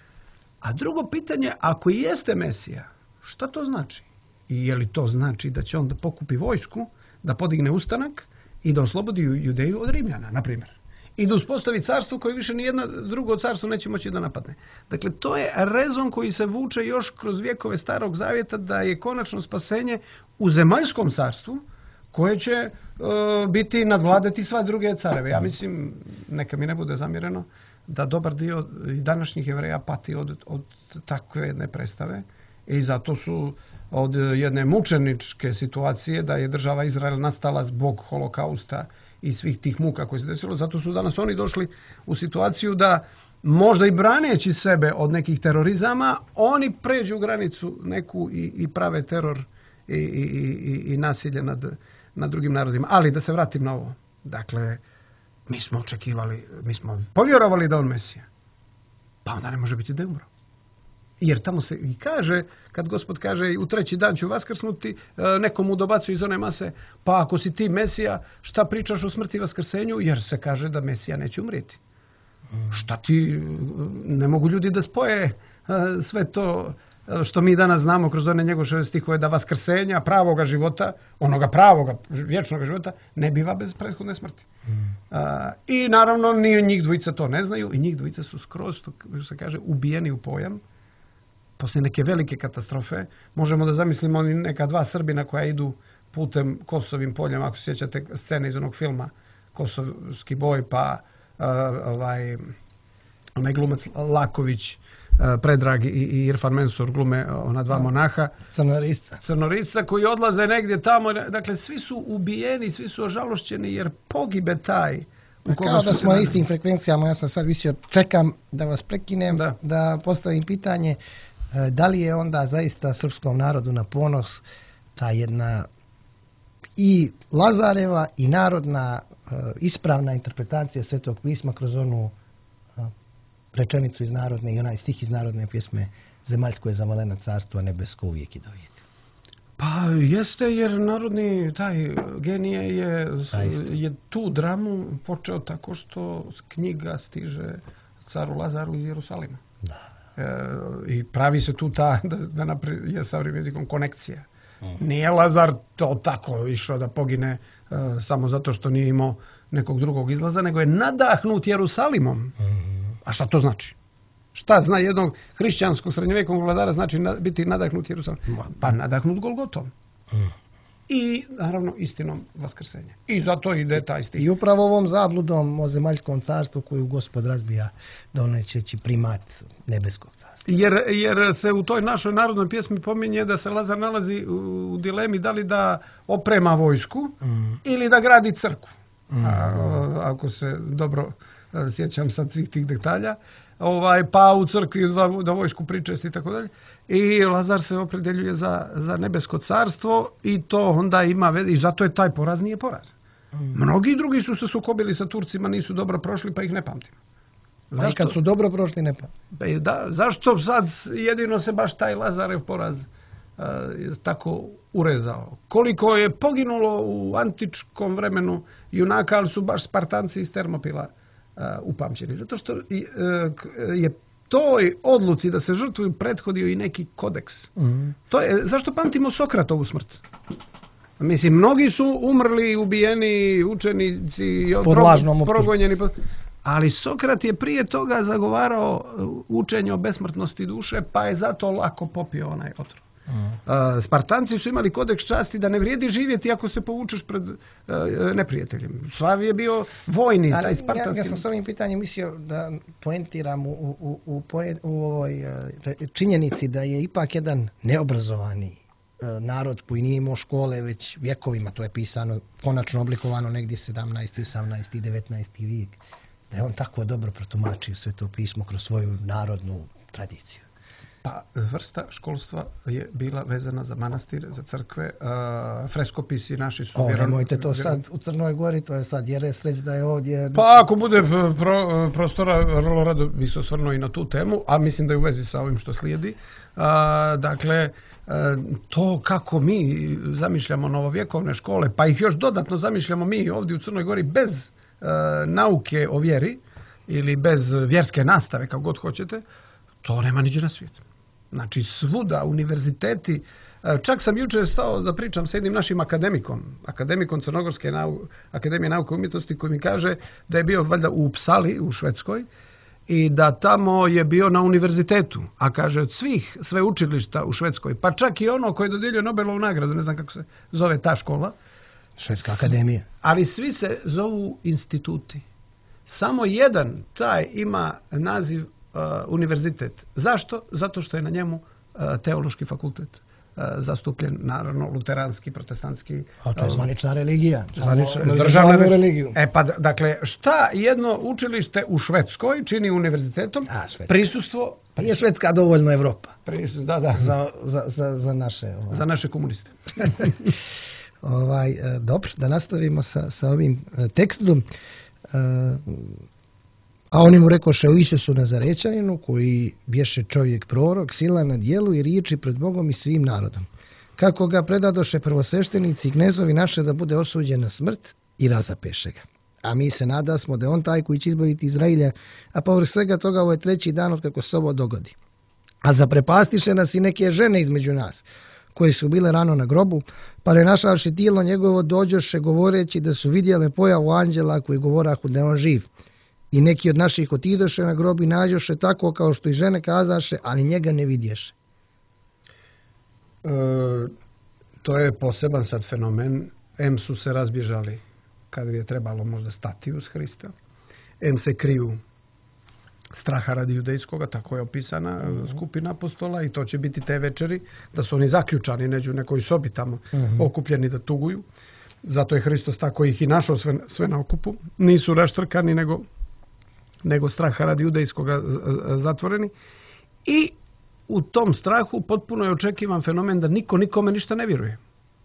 A drugo pitanje, ako i jeste Mesija, šta to znači? I je li to znači da će on da pokupi vojsku, da podigne ustanak i da oslobodi Judeju od Rimljana, na primjer? I da uspostavi carstvo koje više nijedno drugo carstvo neće moći da napadne. Dakle, to je rezon koji se vuče još kroz vjekove Starog Zavjeta da je konačno spasenje u zemaljskom carstvu koje će uh, biti nadvladati sva druge careve. Ja mislim, neka mi ne bude zamjereno, da dobar dio današnjih Jevreja pati od, od takve jedne predstave i zato su od jedne mučeničke situacije da je država Izrael nastala zbog holokausta i svih tih muka koje se desilo, zato su danas oni došli u situaciju da možda i braneći sebe od nekih terorizama, oni pređu granicu neku i, i prave teror i, i, i, i nasilje nad, nad drugim narodima. Ali da se vratim na ovo. Dakle, mi smo očekivali, mi smo povjerovali da on Mesija. Pa onda ne može biti da je umro. Jer tamo se i kaže, kad Gospod kaže u treći dan ću vaskrsnuti, nekom mu dobacuje iz one mase, pa ako si ti Mesija, šta pričaš o smrti i vaskrsenju? Jer se kaže da Mesija neće umrijeti. Mm. Šta ti, ne mogu ljudi da spoje sve to što mi danas znamo kroz one njegove stihove, da vaskrsenja pravoga života, onoga pravoga, vječnog života, ne biva bez prethodne smrti. Mm. A, I naravno ni njih dvojica to ne znaju i njih dvojica su skroz, što se kaže, ubijeni u pojam. Poslije neke velike katastrofe, možemo da zamislimo neka dva Srbina koja idu putem Kosovim poljem, ako se sjećate scene iz onog filma Kosovski boj, pa uh, ovaj, onaj glumac Laković, uh, Predrag i, i Irfan Mensur glume ona dva monaha. Crnorisca. Crnorisca koji odlaze negdje tamo, dakle svi su ubijeni, svi su ožalošćeni jer pogibe taj. Kao da smo na istim frekvencijama, ja sam sad više čekam da vas prekinem, da, da postavim pitanje. Da li je onda zaista srpskom narodu na ponos ta jedna i Lazareva i narodna ispravna interpretacija Svetog pisma kroz onu rečenicu iz narodne i onaj stih iz narodne pjesme Zemaljsko je zamalena carstvo, a nebesko uvijek i do vijeka? Pa jeste, jer narodni taj genije je, je tu dramu počeo tako što knjiga stiže caru Lazaru iz Jerusalima. Da. E, i pravi se tu ta, da, da napre, je savremenim jezikom konekcija. Mm. Nije Lazar to tako išao da pogine e, samo zato što nije imao nekog drugog izlaza, nego je nadahnut Jerusalimom. Mm. A šta to znači? Šta zna jednog hrišćanskog srednjovjekovnog vladara znači na, biti nadahnut Jerusalimom? Pa nadahnut Golgotom. Mm. I naravno istinom vaskrsenja. I zato ide taj stih. I upravo ovom zabludom o zemaljskom carstvu koju Gospod razbija donećeći primat nebeskog carstva. Jer, jer se u toj našoj narodnoj pjesmi pominje da se Lazar nalazi u dilemi da li da oprema vojsku mm. ili da gradi crkvu. Mm. A, ako se dobro sjećam sad svih tih detalja. Ovaj, pa u crkvi da, da vojsku pričesti i tako dalje. I Lazar se opredjeljuje za, za nebesko carstvo i to onda ima veze i zato je taj poraz nije poraz. Mm. Mnogi drugi su se sukobili sa Turcima, nisu dobro prošli pa ih ne pamtimo. Pa i kad su dobro prošli ne pamtimo. Da, zašto sad jedino se baš taj Lazarev poraz uh, tako urezao? Koliko je poginulo u antičkom vremenu junaka, ali su baš Spartanci iz Termopila uh, upamćeni. Zato što uh, je toj odluci da se žrtvuju prethodio i neki kodeks. Mm. To je, zašto pamtimo Sokratovu smrt? Mislim, mnogi su umrli, ubijeni, učenici, pro, progonjeni. Ali Sokrat je prije toga zagovarao učenje o besmrtnosti duše, pa je zato lako popio onaj otrov. Uh, Spartanci su imali kodeks časti da ne vrijedi živjeti ako se povučeš pred uh, neprijateljem. Slav je bio vojni, ali taj spartanski. Ja, ja sam s ovim pitanjem mislio da poentiram u, u, u, u ovoj činjenici da je ipak jedan neobrazovani narod koji nije imao škole već vjekovima, to je pisano, konačno oblikovano negdje sedamnaesti, osamnaesti, devetnaesti vijek, da je on tako dobro protumačio sve to pismo kroz svoju narodnu tradiciju. Pa vrsta školstva je bila vezana za manastire, za crkve, uh, freskopisi naši su... O, vjeran, nemojte to vjeran... sad u Crnoj Gori, to je sad jer je sreć da je ovdje... Pa ako bude pro, prostora, vrlo rado bi se osvrnuo i na tu temu, a mislim da je u vezi sa ovim što slijedi. Uh, dakle, uh, to kako mi zamišljamo novovjekovne škole, pa ih još dodatno zamišljamo mi ovdje u Crnoj Gori bez uh, nauke o vjeri ili bez vjerske nastave, kako god hoćete, to nema niđe na svijetu. Znači svuda, univerziteti, čak sam jučer stao da pričam s jednim našim akademikom, akademikom Crnogorske nau, Akademije nauke i umjetnosti, koji mi kaže da je bio valjda u Upsali, u Švedskoj, i da tamo je bio na univerzitetu, a kaže od svih sve učilišta u Švedskoj, pa čak i ono koje dodjeljuje Nobelovu nagradu, ne znam kako se zove ta škola, Švedska akademija, ali svi se zovu instituti. Samo jedan taj ima naziv Uh, univerzitet. Zašto? Zato što je na njemu uh, teološki fakultet uh, zastupljen, naravno, luteranski, protestantski. A to je zvanična religija. Zvanična državna religija. E pa, dakle, šta jedno učilište u Švedskoj čini univerzitetom? A, prisustvo... Pa nije Švedska dovoljno Evropa. Prisustvo, da, da. Za, za, za, za naše... Ovaj. Za naše komuniste. ovaj, dobro, da nastavimo sa, sa ovim tekstom. Uh, A oni mu rekoše o Isusu Nazarečaninu, koji bješe čovjek prorok, sila na djelu i riječi pred Bogom i svim narodom. Kako ga predadoše prvosveštenici i knezovi naše da bude osuđen na smrt i razapeše ga. A mi se nadasmo da je on taj koji će izbaviti Izrailja, a povrh svega toga ovo je treći dan od kako se ovo dogodi. A zaprepastiše nas i neke žene između nas, koje su bile rano na grobu, pa ne našavši tijelo njegovo dođoše govoreći da su vidjele pojavu anđela koji govorahu da je on živ. I neki od naših otidoše na grob i nađoše tako kao što i žene kazaše, ali njega ne vidješe. E, to je poseban sad fenomen. Em su se razbježali kad je trebalo možda stati uz Hrista. Em se kriju straha radi judejskoga, tako je opisana uh-huh. skupina apostola i to će biti te večeri, da su oni zaključani neđu nekoj sobi tamo uh-huh. okupljeni da tuguju. Zato je Hristos tako ih i našao sve, sve na okupu. Nisu raštrkani, nego nego straha radi judejskoga zatvoreni. I u tom strahu potpuno je očekivan fenomen da niko nikome ništa ne vjeruje.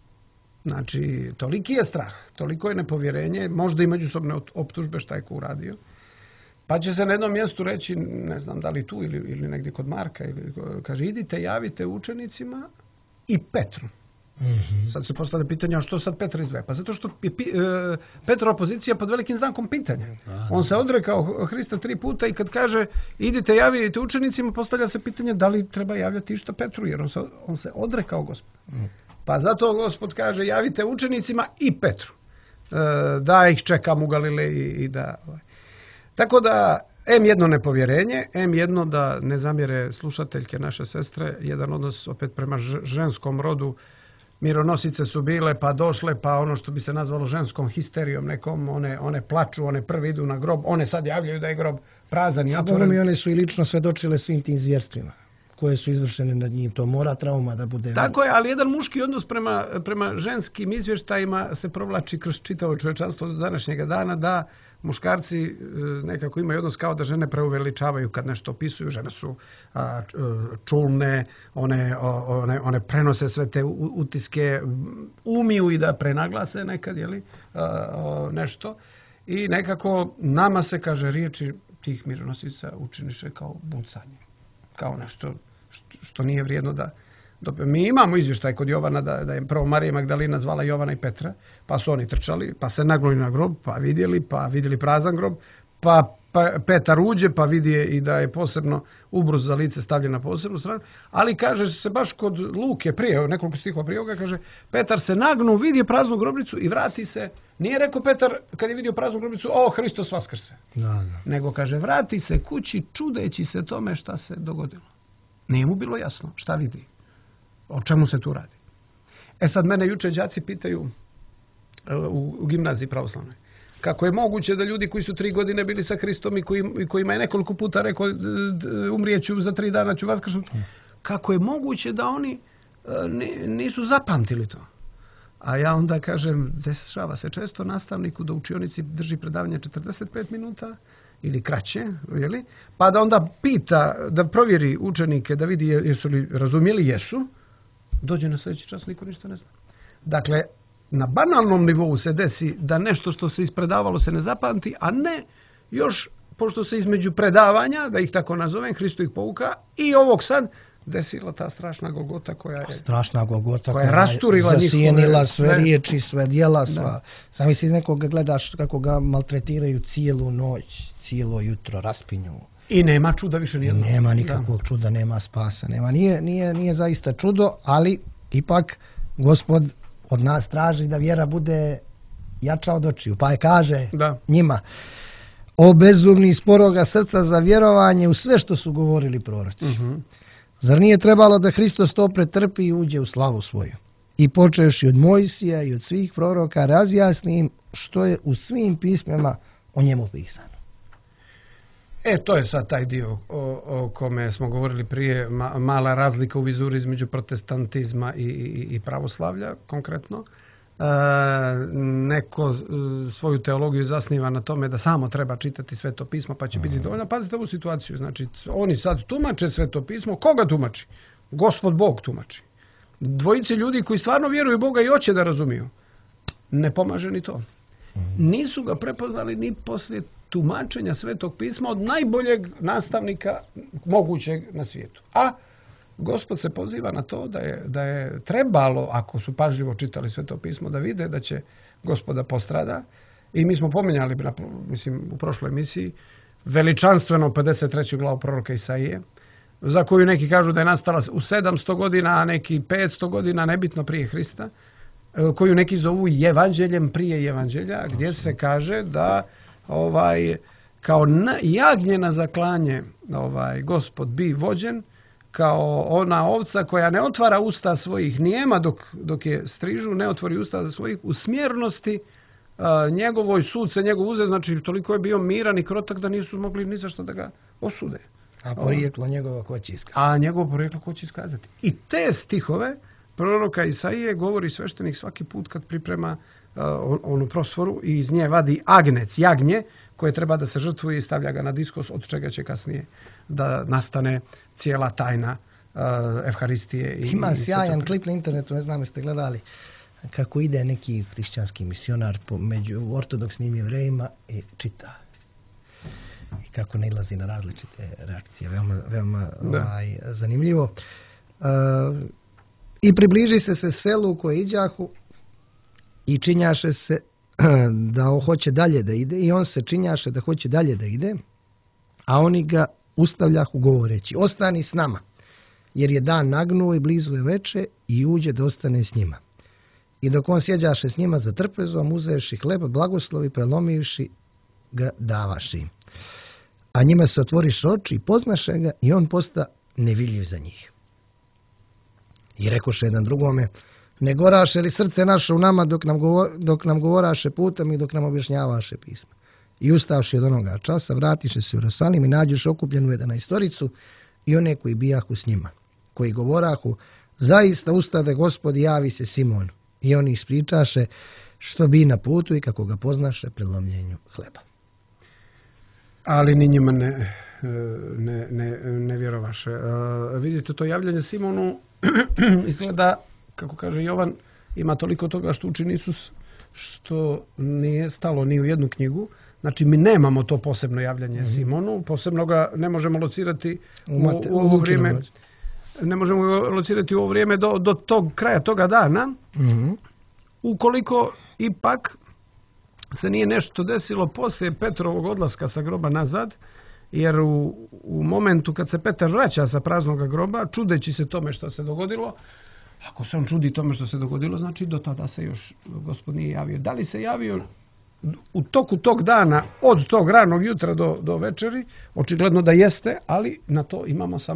Znači, toliki je strah, toliko je nepovjerenje, možda i međusobne optužbe šta je ko uradio. Pa će se na jednom mjestu reći, ne znam da li tu ili, ili negdje kod Marka, ili, kaže, idite, javite učenicima i Petru. Mm-hmm. Sad se postavlja pitanje, a što sad Petra izdvaja? Pa zato što je e, Petrova pozicija pod velikim znakom pitanja. Aha. On se odrekao Hrista tri puta i kad kaže idite javite učenicima, postavlja se pitanje da li treba javljati išta Petru, jer on se, on se odrekao Gospod. Mm. Pa zato Gospod kaže javite učenicima i Petru. E, da ih čekam u Galileji i da... Tako da, em jedno nepovjerenje, em jedno da ne zamjere slušateljke naše sestre, jedan odnos opet prema ženskom rodu. Mironosice su bile, pa došle, pa ono što bi se nazvalo ženskom histerijom nekom, one, one plaču, one prvi idu na grob, one sad javljaju da je grob prazan i otvoren. I one su i lično svedočile svim tim zvjerstvima koje su izvršene nad njim. To mora trauma da bude... Tako je, ali jedan muški odnos prema, prema ženskim izvještajima se provlači kroz čitavo čovječanstvo do današnjega dana, da muškarci nekako imaju odnos kao da žene preuveličavaju kad nešto opisuju. Žene su a, čulne, one, one, one prenose sve te utiske, umiju i da prenaglase nekad, jeli, a, nešto. I nekako nama se, kaže, riječi tih mironosica učiniše kao buncanje. Kao nešto što nije vrijedno da... Mi imamo izvještaj kod Jovana da, da je prvo Marija Magdalina zvala Jovana i Petra, pa su oni trčali, pa se nagnuli na grob, pa vidjeli, pa vidjeli prazan grob, pa, pa Petar uđe, pa vidje i da je posebno ubrus za lice stavljen na posebnu stranu, ali kaže se baš kod Luke prije, nekoliko stihova prije ovoga, kaže Petar se nagnu, vidi praznu grobnicu i vrati se. Nije rekao Petar kad je vidio praznu grobnicu, o, Hristos vaskrse. Da, da. Nego kaže, vrati se kući čudeći se tome šta se dogodilo. Nije mu bilo jasno šta vidi. O čemu se tu radi? E sad mene juče đaci pitaju u, u gimnaziji pravoslavnoj. Kako je moguće da ljudi koji su tri godine bili sa Hristom i, koji, i kojima je nekoliko puta rekao umrijeću za tri dana ću vaskrsnuti, kako je moguće da oni nisu zapamtili to? A ja onda kažem, dešava se često nastavniku da u učionici drži predavanje četrdeset pet minuta ili kraće, jeli? Pa da onda pita, da provjeri učenike, da vidi jesu li razumjeli, jesu, dođe na sljedeći čas, niko ništa ne zna. Dakle, na banalnom nivou se desi da nešto što se ispredavalo se ne zapamti, a ne još, pošto se između predavanja, da ih tako nazovem, Hristo ih pouka, i ovog sad desila ta strašna Golgota koja je strašna Golgota koja je rasturila njihove sve, sve riječi, sve djela, sva. Sami si nekoga gledaš kako ga maltretiraju cijelu noć, cijelo jutro, raspinju. I nema čuda više nijedno. Nema nikakvog da. čuda, nema spasa, nema. Nije, nije, nije zaista čudo, ali ipak Gospod od nas traži da vjera bude jača od očiju. Pa je kaže da. njima: o bezumni sporoga srca za vjerovanje u sve što su govorili proroci. Uh-huh. Zar nije trebalo da Hristos to pretrpi i uđe u slavu svoju? I počevši od Mojsija i od svih proroka razjasni im što je u svim pismima o njemu pisano. E, to je sad taj dio o, o kome smo govorili prije, ma, mala razlika u vizuri između protestantizma i, i, i pravoslavlja, konkretno. E, neko svoju teologiju zasniva na tome da samo treba čitati Sveto pismo, pa će biti dovoljno. Pazite ovu situaciju, znači oni sad tumače Sveto pismo, koga tumači? Gospod Bog tumači. Dvojice ljudi koji stvarno vjeruju Boga i hoće da razumiju. Ne pomaže ni to. Nisu ga prepoznali ni poslije tumačenja Svetog pisma od najboljeg nastavnika mogućeg na svijetu. A Gospod se poziva na to da je, da je trebalo, ako su pažljivo čitali Sveto pismo, da vide da će Gospoda postrada. I mi smo pominjali, mislim, u prošloj emisiji, veličanstveno pedeset treću glavu proroka Isaije, za koju neki kažu da je nastala u sedamsto godina, a neki petsto godina, nebitno prije Hrista, koju neki zovu evanđeljem prije evanđelja, gdje se kaže da ovaj kao na, jagnje na zaklanje ovaj Gospod bi vođen kao ona ovca koja ne otvara usta svojih, nijema dok, dok je strižu, ne otvori usta svojih, u smjernosti a, njegovoj sud se njegov uze, znači toliko je bio miran i krotak da nisu mogli ni za što da ga osude. A porijeklo njegova ko će iskazati. A njegovo porijeklo ko će iskazati. I te stihove proroka Isaije govori sveštenik svaki put kad priprema uh, onu prosforu i iz nje vadi agnec, jagnje, koje treba da se žrtvuje i stavlja ga na diskos, od čega će kasnije da nastane cijela tajna uh, Evharistije. I, Ima i sjajan klip na internetu, ne znam jeste gledali, kako ide neki hrišćanski misionar po, među ortodoksnim jevrejima i čita. I kako nailazi na različite reakcije. Veoma, veoma ovaj, zanimljivo. Uh, I približi se se selu u koje iđahu i činjaše se da hoće dalje da ide i on se činjaše da hoće dalje da ide, a oni ga ustavljahu govoreći: ostani s nama, jer je dan nagnuo i blizu je veče, i uđe da ostane s njima. I dok on sjeđaše s njima za trpezom, uzevši hleb, blagoslovi, prelomivši ga, davaši. A njima se otvoriš oči i poznaše ga, i on posta nevidljiv za njih. I rekoše jedan drugome: ne goraše li srce naše u nama dok nam, govor, dok nam govoraše putem i dok nam objašnjavaše pisma? I ustavši od onoga časa, vratiše se u Jerusalim i nađeš okupljenu jedanaestoricu i one koji bijahu s njima, koji govorahu: zaista ustade Gospod, javi se Simon. I oni ispričaše što bi na putu i kako ga poznaše pred lomljenju hleba. Ali ni njima ne, ne, ne, ne vjerovaše. Uh, vidite, to javljanje Simonu izgleda, kako kaže Jovan, ima toliko toga što uči Isus, što nije stalo ni u jednu knjigu. Znači, mi nemamo to posebno javljanje mm-hmm. Simonu, posebno ga ne možemo locirati u, u, u ovo vrijeme. Ne možemo ga locirati u ovo vrijeme do, do tog kraja toga dana, mm-hmm. ukoliko ipak se nije nešto desilo poslije Petrovog odlaska sa groba nazad, jer u, u momentu kad se Petar vraća sa praznog groba, čudeći se tome što se dogodilo, ako se on čudi tome što se dogodilo, znači do tada se još Gospod nije javio. Da li se javio u toku tog dana, od tog ranog jutra do, do večeri? Očigledno da jeste, ali na to imamo samo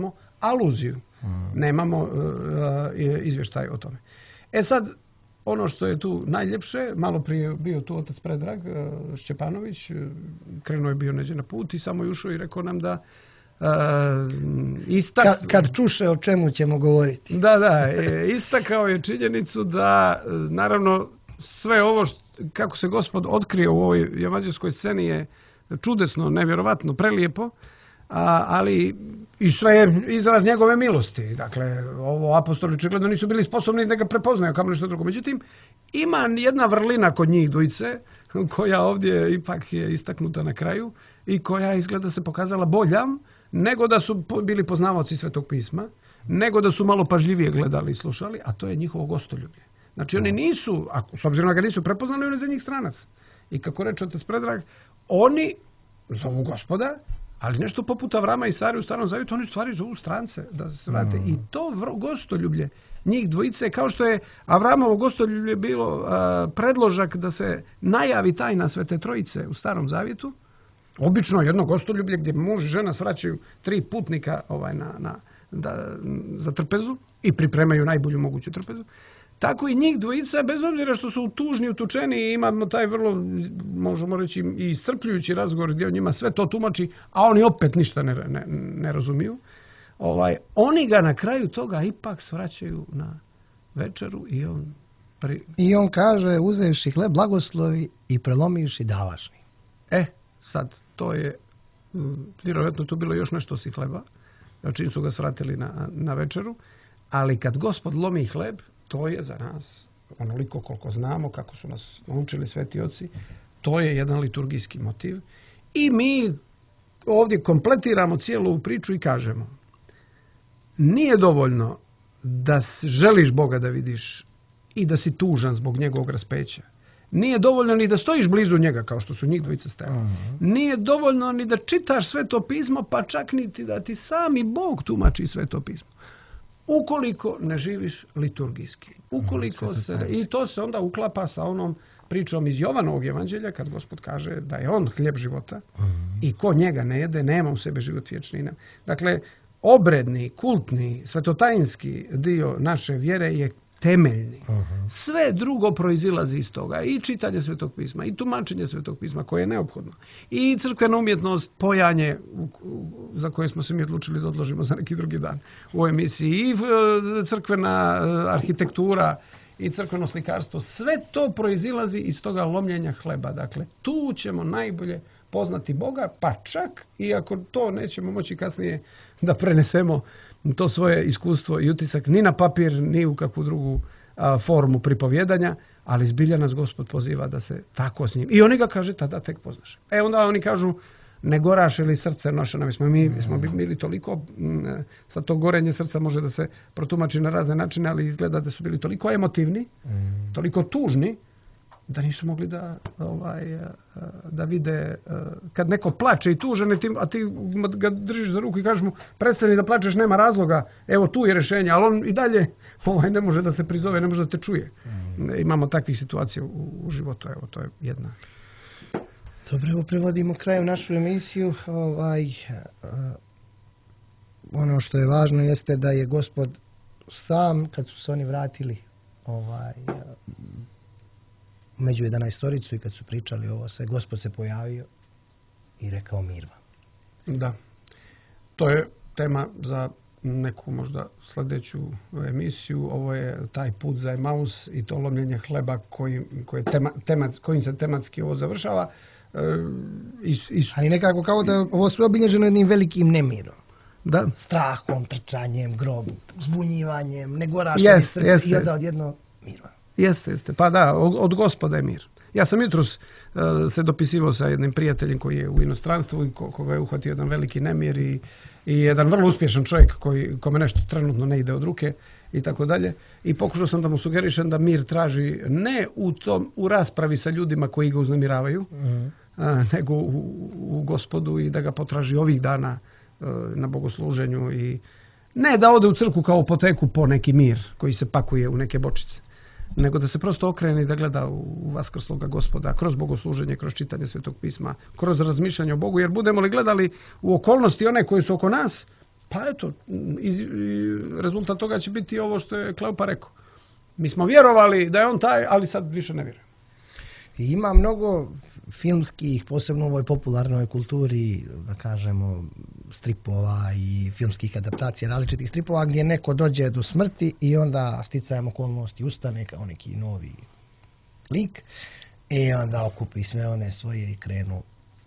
aluziju. Mm. Nemamo uh, izvještaj o tome. E sad, ono što je tu najljepše, malo prije bio tu otac Predrag uh, Šćepanović, uh, krenuo je bio neđe na put i samo je ušao i rekao nam da uh, istak... Kad, kad čuše o čemu ćemo govoriti. Da, da, istakao je činjenicu da, naravno, sve ovo što, kako se Gospod otkrio u ovoj evanđelskoj sceni je čudesno, nevjerovatno, prelijepo, a, ali i sve je izraz njegove milosti. Dakle, ovo apostoli očigledno nisu bili sposobni da ga prepoznaju kao nešto drugo. Međutim, ima jedna vrlina kod njih dvojice koja ovdje ipak je istaknuta na kraju i koja izgleda se pokazala boljam nego da su bili poznavaoci Svetog pisma, nego da su malo pažljivije gledali i slušali, a to je njihovo gostoljublje. Znači oni nisu, ako, s obzirom da ga nisu prepoznali, on je za njih stranac. I kako reče otac Predrag, oni zovu Gospoda, ali nešto poput Avrama i Sare u Starom Zavjetu, oni stvari zovu strance da se vrate. Mm. I to vro, gostoljublje njih dvojice, kao što je Avramovo gostoljublje bilo a, predložak da se najavi tajna Svete Trojice u Starom Zavjetu, obično jedno gostoljublje gdje muž i žena svraćaju tri putnika ovaj, na, na, da, za trpezu i pripremaju najbolju moguću trpezu. Tako i njih dvojica, bez obzira što su tužni, utučeni i imamo taj vrlo, možemo reći, i iscrpljujući razgovor gdje on njima sve to tumači, a oni opet ništa ne, ne, ne razumiju. Ovaj, oni ga na kraju toga ipak svraćaju na večeru i on... Pri... I on kaže, uzevši hleb blagoslovi i prelomivši davaš mi. E, sad, to je, vjerojatno tu bilo još nešto si hleba, čim su ga svratili na, na večeru, ali kad Gospod lomi hleb, to je za nas, onoliko koliko znamo, kako su nas naučili sveti oci, to je jedan liturgijski motiv. I mi ovdje kompletiramo cijelu priču i kažemo, nije dovoljno da želiš Boga da vidiš i da si tužan zbog njegovog raspeća. Nije dovoljno ni da stojiš blizu njega, kao što su njih dvojica stajali. Uh-huh. Nije dovoljno ni da čitaš Sveto pismo, pa čak niti da ti sami Bog tumači Sveto pismo. Ukoliko ne živiš liturgijski. Ukoliko se, i to se onda uklapa sa onom pričom iz Jovanovog evanđelja, kad Gospod kaže da je on hljeb života uh-huh. i ko njega ne jede, nema u sebe život vječni. Dakle, obredni, kultni, svetotajinski dio naše vjere je temeljni. Uh-huh. Sve drugo proizilazi iz toga. I čitanje Svetog pisma, i tumačenje Svetog pisma koje je neophodno. I crkvena umjetnost, pojanje za koje smo se mi odlučili da odložimo za neki drugi dan u emisiji. I crkvena arhitektura i crkveno slikarstvo. Sve to proizilazi iz toga lomljenja hleba. Dakle, tu ćemo najbolje poznati Boga, pa čak i ako to nećemo moći kasnije da prenesemo to svoje iskustvo i utisak ni na papir, ni u kakvu drugu a, formu pripovjedanja, ali zbilja nas Gospod poziva da se tako s njim. I oni ga kaže, tada tek poznaš. E onda oni kažu, ne goraše li srce naše, mi smo, mi smo bili toliko, m, sa to gorenje srca može da se protumači na razne načine, ali izgleda da su bili toliko emotivni, mm. toliko tužni, da nisu mogli da ovaj da vide kad neko plače i tužan, a ti ga držiš za ruku i kažeš mu prestani da plačeš, nema razloga, evo tu je rješenje, ali on i dalje ovaj ne može da se prizove, ne može da te čuje. Mm. Imamo takvih situacija u, u životu, evo to je jedna. Dobro, evo privodimo kraju našu emisiju. Ovaj, ono što je važno jeste da je Gospod sam, kad su se oni vratili ovaj među jedanaestoricu i kad su pričali ovo sve, Gospod se pojavio i rekao mir vam. Da. To je tema za neku možda sljedeću emisiju. Ovo je taj put za Emaus i to lomljenje hleba koji, koji tema, tema, kojim se tematski ovo završava. E, is, is, Ali nekako kao da ovo sve obilježeno jednim velikim nemirom. Da. Strahom, trčanjem, grob, zbunjivanjem, negorašenjem yes, srce yes, i onda odjedno mir vam. Jeste, jeste. Pa da, od, od Gospoda je mir. Ja sam jutros uh, se dopisivao sa jednim prijateljem koji je u inostranstvu i ko, koga je uhvatio jedan veliki nemir i, i jedan vrlo uspješan čovjek koji, kome nešto trenutno ne ide od ruke i tako dalje. I pokušao sam da mu sugerišem da mir traži ne u, tom, u raspravi sa ljudima koji ga uznemiravaju, mm-hmm. a, nego u, u Gospodu i da ga potraži ovih dana uh, na bogosluženju i ne da ode u crkvu kao u poteku po neki mir koji se pakuje u neke bočice, nego da se prosto okrene i da gleda u vaskrsloga Gospoda, kroz bogosluženje, kroz čitanje Svetog pisma, kroz razmišljanje o Bogu, jer budemo li gledali u okolnosti one koje su oko nas, Pa eto, i, i rezultat toga će biti ovo što je Kleopa rekao. Mi smo vjerovali da je on taj, ali sad više ne vjerujemo. Ima mnogo filmskih, posebno u ovoj popularnoj kulturi, da kažemo, stripova i filmskih adaptacija različitih stripova, gdje neko dođe do smrti i onda sticajem okolnosti ustane kao neki novi lik i onda okupi sve one svoje i krenu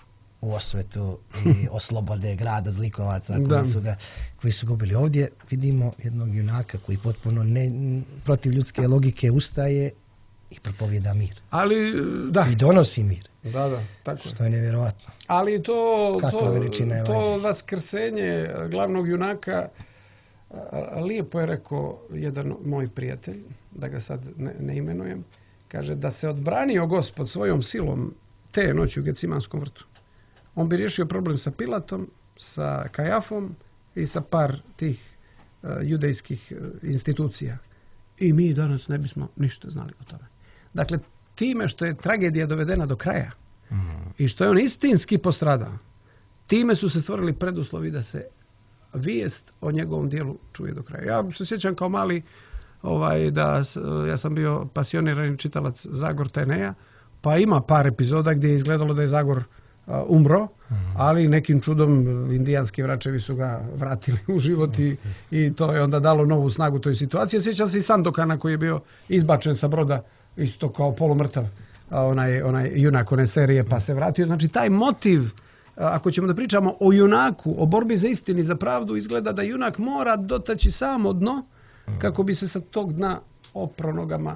u osvetu i oslobode grad od likovaca koji su, ga, koji su gubili. Ovdje vidimo jednog junaka koji potpuno ne, protiv ljudske logike ustaje i propovjeda mir. Ali, da. I donosi mir. Da, da, tako. Što je nevjerovatno. Ali to, to, je to vaskrsenje glavnog junaka, lijepo je rekao jedan moj prijatelj, da ga sad ne, ne imenujem, kaže da se odbranio Gospod svojom silom te noći u Gecimanskom vrtu. On bi riješio problem sa Pilatom, sa Kajafom i sa par tih uh, judejskih uh, institucija. I mi danas ne bismo ništa znali o tome. Dakle, time što je tragedija dovedena do kraja mm. i što je on istinski postradao, time su se stvorili preduslovi da se vijest o njegovom dijelu čuje do kraja. Ja se sjećam kao mali ovaj, da ja sam bio pasionirani čitalac Zagor Teneja, pa ima par epizoda gdje je izgledalo da je Zagor uh, umro, mm. ali nekim čudom indijanski vračevi su ga vratili u život i, i to je onda dalo novu snagu toj situaciji. Sjećam se i Sandokana koji je bio izbačen sa broda isto kao polumrtav, onaj, onaj junak one serije, pa se vratio. Znači taj motiv, ako ćemo da pričamo o junaku, o borbi za istini, za pravdu, izgleda da junak mora dotaći samo dno kako bi se sa tog dna opro nogama,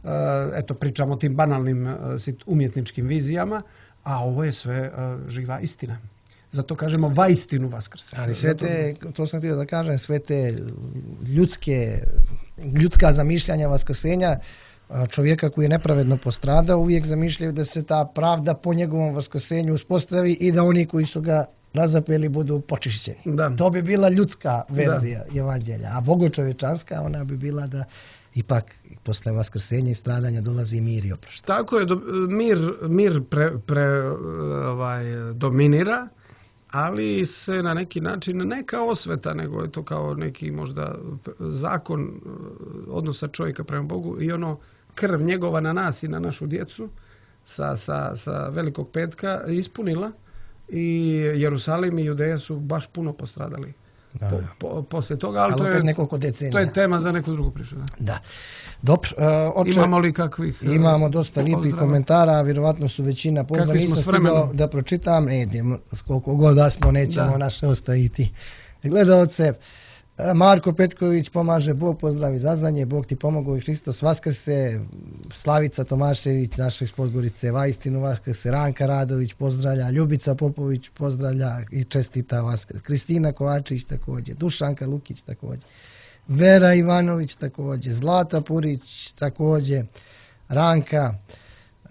eto pričamo o tim banalnim umjetničkim vizijama, a ovo je sve živa istina. Zato kažemo vaistinu vaskrse. Ali sve te, to sam htio da kažem, sve te ljudske, ljudska zamišljanja vaskrsenja čovjeka koji je nepravedno postradao uvijek zamišljaju da se ta pravda po njegovom vaskrsenju uspostavi i da oni koji su ga razapeli budu počišćeni. Da. To bi bila ljudska verzija da. Evanđelja, a bogočovječanska ona bi bila da ipak posle vaskrsenja i stradanja dolazi mir i oproštaj. Tako je, do, mir, mir pre, pre, ovaj, dominira, ali se na neki način ne kao osveta, nego je to kao neki možda zakon odnosa čovjeka prema Bogu i ono krv njegova na nas i na našu djecu sa, sa, sa Velikog petka ispunila i Jerusalim i Judeja su baš puno postradali da. Po, po, poslije toga, ali, ali to, je, nekoliko decenija. To je tema za neku drugu priču. Da. Da. Dobro, uh, oče, imamo li kakvih? Imamo dosta lijepih komentara, vjerovatno su većina pozva, nisam stigao da pročitam, ne idemo, koliko god da smo, nećemo da. Naše ostaviti gledalce. Marko Petković pomaže, Bog pozdravi Zazanje, Bog ti pomogao i Hristos vaskrse. Slavica Tomašević, naša iz Podgorice, vaistinu vaskrse. Ranka Radović pozdravlja, Ljubica Popović pozdravlja i čestita vaskrs. Kristina Kovačić također, Dušanka Lukić također, Vera Ivanović također, Zlata Purić također, Ranka, uh,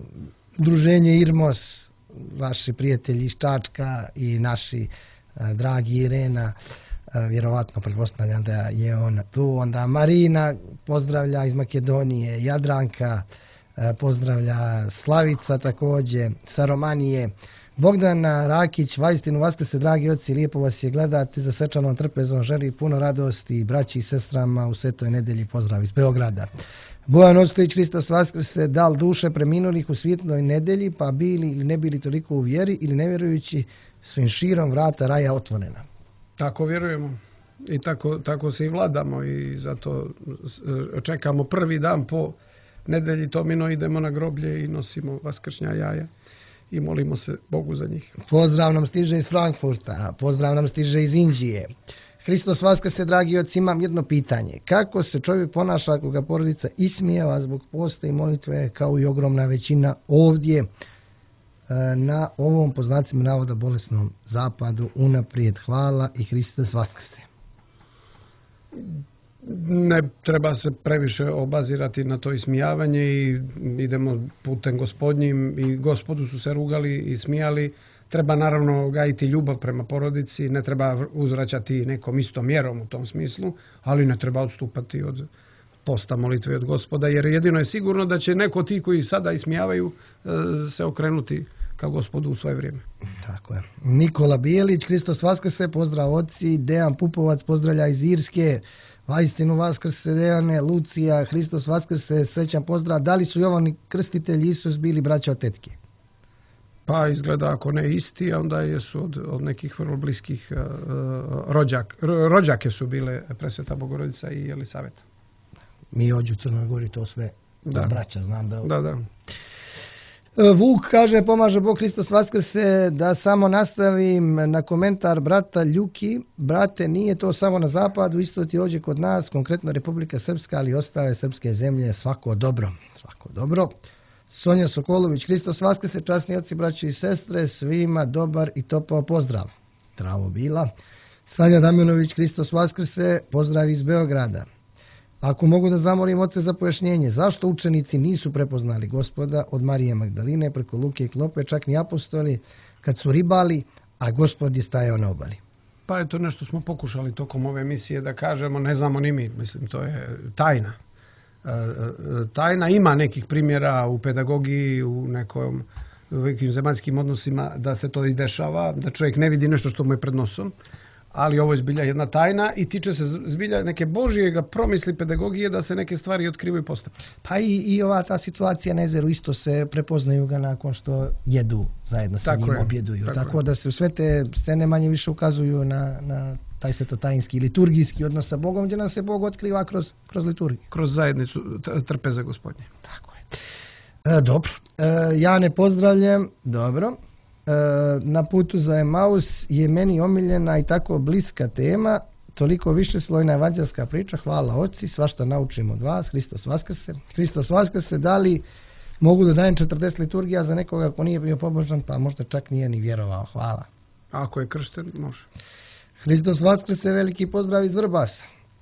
Druženje Irmos, vaši prijatelji iz Čačka i naši uh, dragi Irena, uh, vjerovatno pretpostavljam da je ona tu, onda Marina pozdravlja iz Makedonije, Jadranka uh, pozdravlja, Slavica također, sa Romanije, Bogdana Rakić, vaistinu vaskrse, dragi oci, lijepo vas je gledati, za srčanom trpezom želi puno radosti, braći i sestrama u Svetoj nedelji, pozdrav iz Beograda. Bojan Ostojić, Hristos vaskrse, dal duše preminulih u Svjetnoj nedelji, pa bili ili ne bili toliko u vjeri ili nevjerujući, su im širom vrata raja otvorena. Tako vjerujemo i tako, tako se i vladamo i zato čekamo prvi dan po nedelji Tomino, idemo na groblje i nosimo vaskršnja jaja i molimo se Bogu za njih. Pozdrav nam stiže iz Frankfurta, pozdrav nam stiže iz Indije. Hristos vaskrse, dragi oci, imam jedno pitanje. Kako se čovjek ponaša ako ga porodica ismijeva zbog posta i molitve, kao i ogromna većina ovdje na ovom, po znacima navoda, bolesnom zapadu? Unaprijed hvala i Hristos vaskrse. Ne treba se previše obazirati na to ismijavanje i idemo putem Gospodnjim i Gospodu su se rugali i smijali. Treba naravno gajiti ljubav prema porodici, ne treba uzvraćati nekom istom mjerom u tom smislu, ali ne treba odstupati od posta, molitve od Gospoda, jer jedino je sigurno da će neko ti koji sada ismijavaju se okrenuti ka Gospodu u svoje vrijeme. Tako je. Nikola Bijelić, Hristos Vaskrse, pozdrav oci, Dejan Pupovac, pozdravlja iz Irske, Vaistinu Vaskrse, Dejane, Lucija, Hristos Vaskrse, srećan pozdrav. Da li su Jovan Krstitelj i Isus bili braća od tetke? Pa izgleda ako ne isti, onda jesu od, od nekih vrlo bliskih uh, rođak, rođake su bile Presveta Bogorodica i Jelisaveta. Mi ođu u Crnoj Gori to sve da. braća, znam da... Da, da. Vuk kaže, pomaže Bog, Hristos Vaskrse, da samo nastavim na komentar brata Ljuki. Brate, nije to samo na zapadu, isto ti ođe kod nas, konkretno Republika Srpska, ali ostale srpske zemlje, svako dobro. Svako dobro. Sonja Sokolović, Hristos Vaskrse, časni oci, braći i sestre, svima dobar i topao pozdrav. Travo bila. Sanja Damjanović, Hristos Vaskrse, pozdrav iz Beograda. Ako mogu da zamolim oce za pojašnjenje, zašto učenici nisu prepoznali Gospoda od Marije Magdaline preko Luke i Klope, čak ni apostoli, kad su ribali, a Gospod je stajao na obali? Pa je to nešto smo pokušali tokom ove emisije da kažemo, ne znamo ni mi, mislim, to je tajna. Tajna ima nekih primjera u pedagogiji, u nekom u nekim zemaljskim odnosima da se to i dešava, da čovjek ne vidi nešto što mu je pred nosom, ali ovo je zbilja jedna tajna i tiče se zbilja neke Božjega promisli pedagogije da se neke stvari otkrivaju postupno. Pa i, i ova ta situacija na jezeru isto se prepoznaju ga nakon što jedu zajedno sa njim, objeduju. Tako, tako da se sve te scene manje više ukazuju na, na taj svetotajinski liturgijski odnos sa Bogom, gdje nam se Bog otkriva kroz, kroz liturgiju. Kroz zajednicu trpeze Gospodnje. Tako je. E, dobro. E, ja ne pozdravljam. Dobro. E, na putu za Emaus je meni omiljena i tako bliska tema, toliko više slojna evanđelska priča. Hvala oci, svašta naučimo od vas. Hristos Vaskrse. Hristos Vaskrse, da li mogu da dajem četrdeset liturgija za nekoga ko nije bio pobožan, pa možda čak nije ni vjerovao? Hvala. Ako je kršten, može. Hristos Vaskrse, veliki pozdrav iz Vrbasa.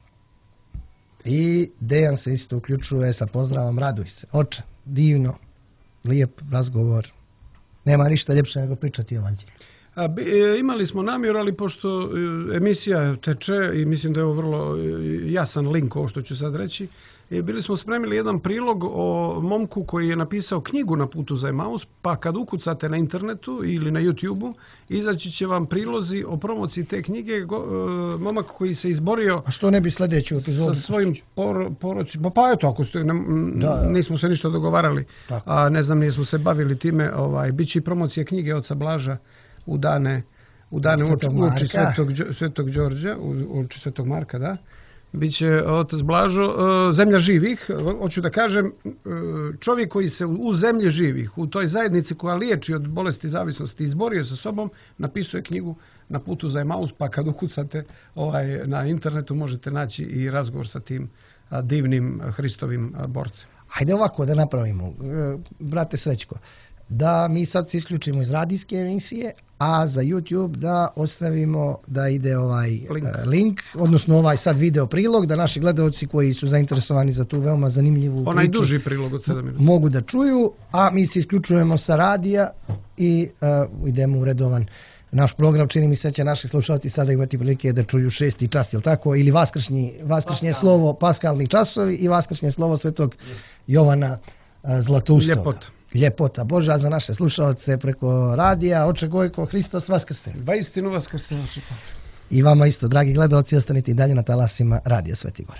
I Dejan se isto uključuje sa pozdravom, raduj se. Oče, divno, lijep razgovor. Nema ništa ljepše nego pričati o evanđelju. Imali smo namjeru, ali pošto emisija teče i mislim da je ovo vrlo jasan link ovo što ću sad reći, bili smo spremili jedan prilog o momku koji je napisao knjigu Na putu za Emaus, pa kad ukucate na internetu ili na YouTubeu, izaći će vam prilozi o promociji te knjige. Momak koji se izborio... A što ne bi sljedeću epizodu? Sa svojim por, poročima. Pa eto, ako ste, ne, da, nismo se ništa dogovarali, tako. A ne znam, nismo se bavili time, ovaj, bit će i promocije knjige oca Blaža u dane, u dane uoči Svetog, Svetog Đorđa, uoči Svetog Marka, da. Biće otac Blažo, zemlja živih, hoću da kažem, čovjek koji se u zemlji živih, u toj zajednici koja liječi od bolesti zavisnosti, izborio sa sobom, napisuje knjigu Na putu za Emaus, pa kad ukucate ovaj, na internetu možete naći i razgovor sa tim divnim Hristovim borcem. Hajde ovako da napravimo, brate Srećko, da mi sad se isključimo iz radijske emisije, a za YouTube da ostavimo da ide ovaj link. link, odnosno ovaj sad video prilog, da naši gledaoci koji su zainteresovani za tu veoma zanimljivu onaj priču, duži prilog od sedam minuta, mogu da čuju, a mi se isključujemo sa radija i uh, idemo u redovan naš program. Čini mi se će naši slušalci sada imati prilike da čuju šesti čas, jel tako? Ili vaskršnji, vaskršnje Paskal. slovo, paskalni časovi i vaskršnje slovo Svetog Jovana uh, Zlatoustova. Ljepota. Ljepota Božja za naše slušalce preko radija. Oče Gojko, Hristos Vaskrse. Vaistinu Vaskrse. I vama isto, dragi gledalci, ostanite i dalje na talasima Radija Sveti Gora.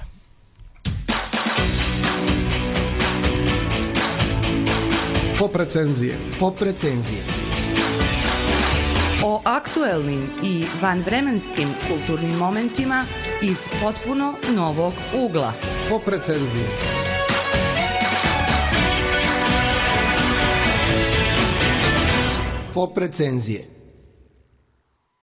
Pop recenzije. Pop recenzije. O aktuelnim i vanvremenskim kulturnim momentima iz potpuno novog ugla. Pop recenzije. Pop recenzije.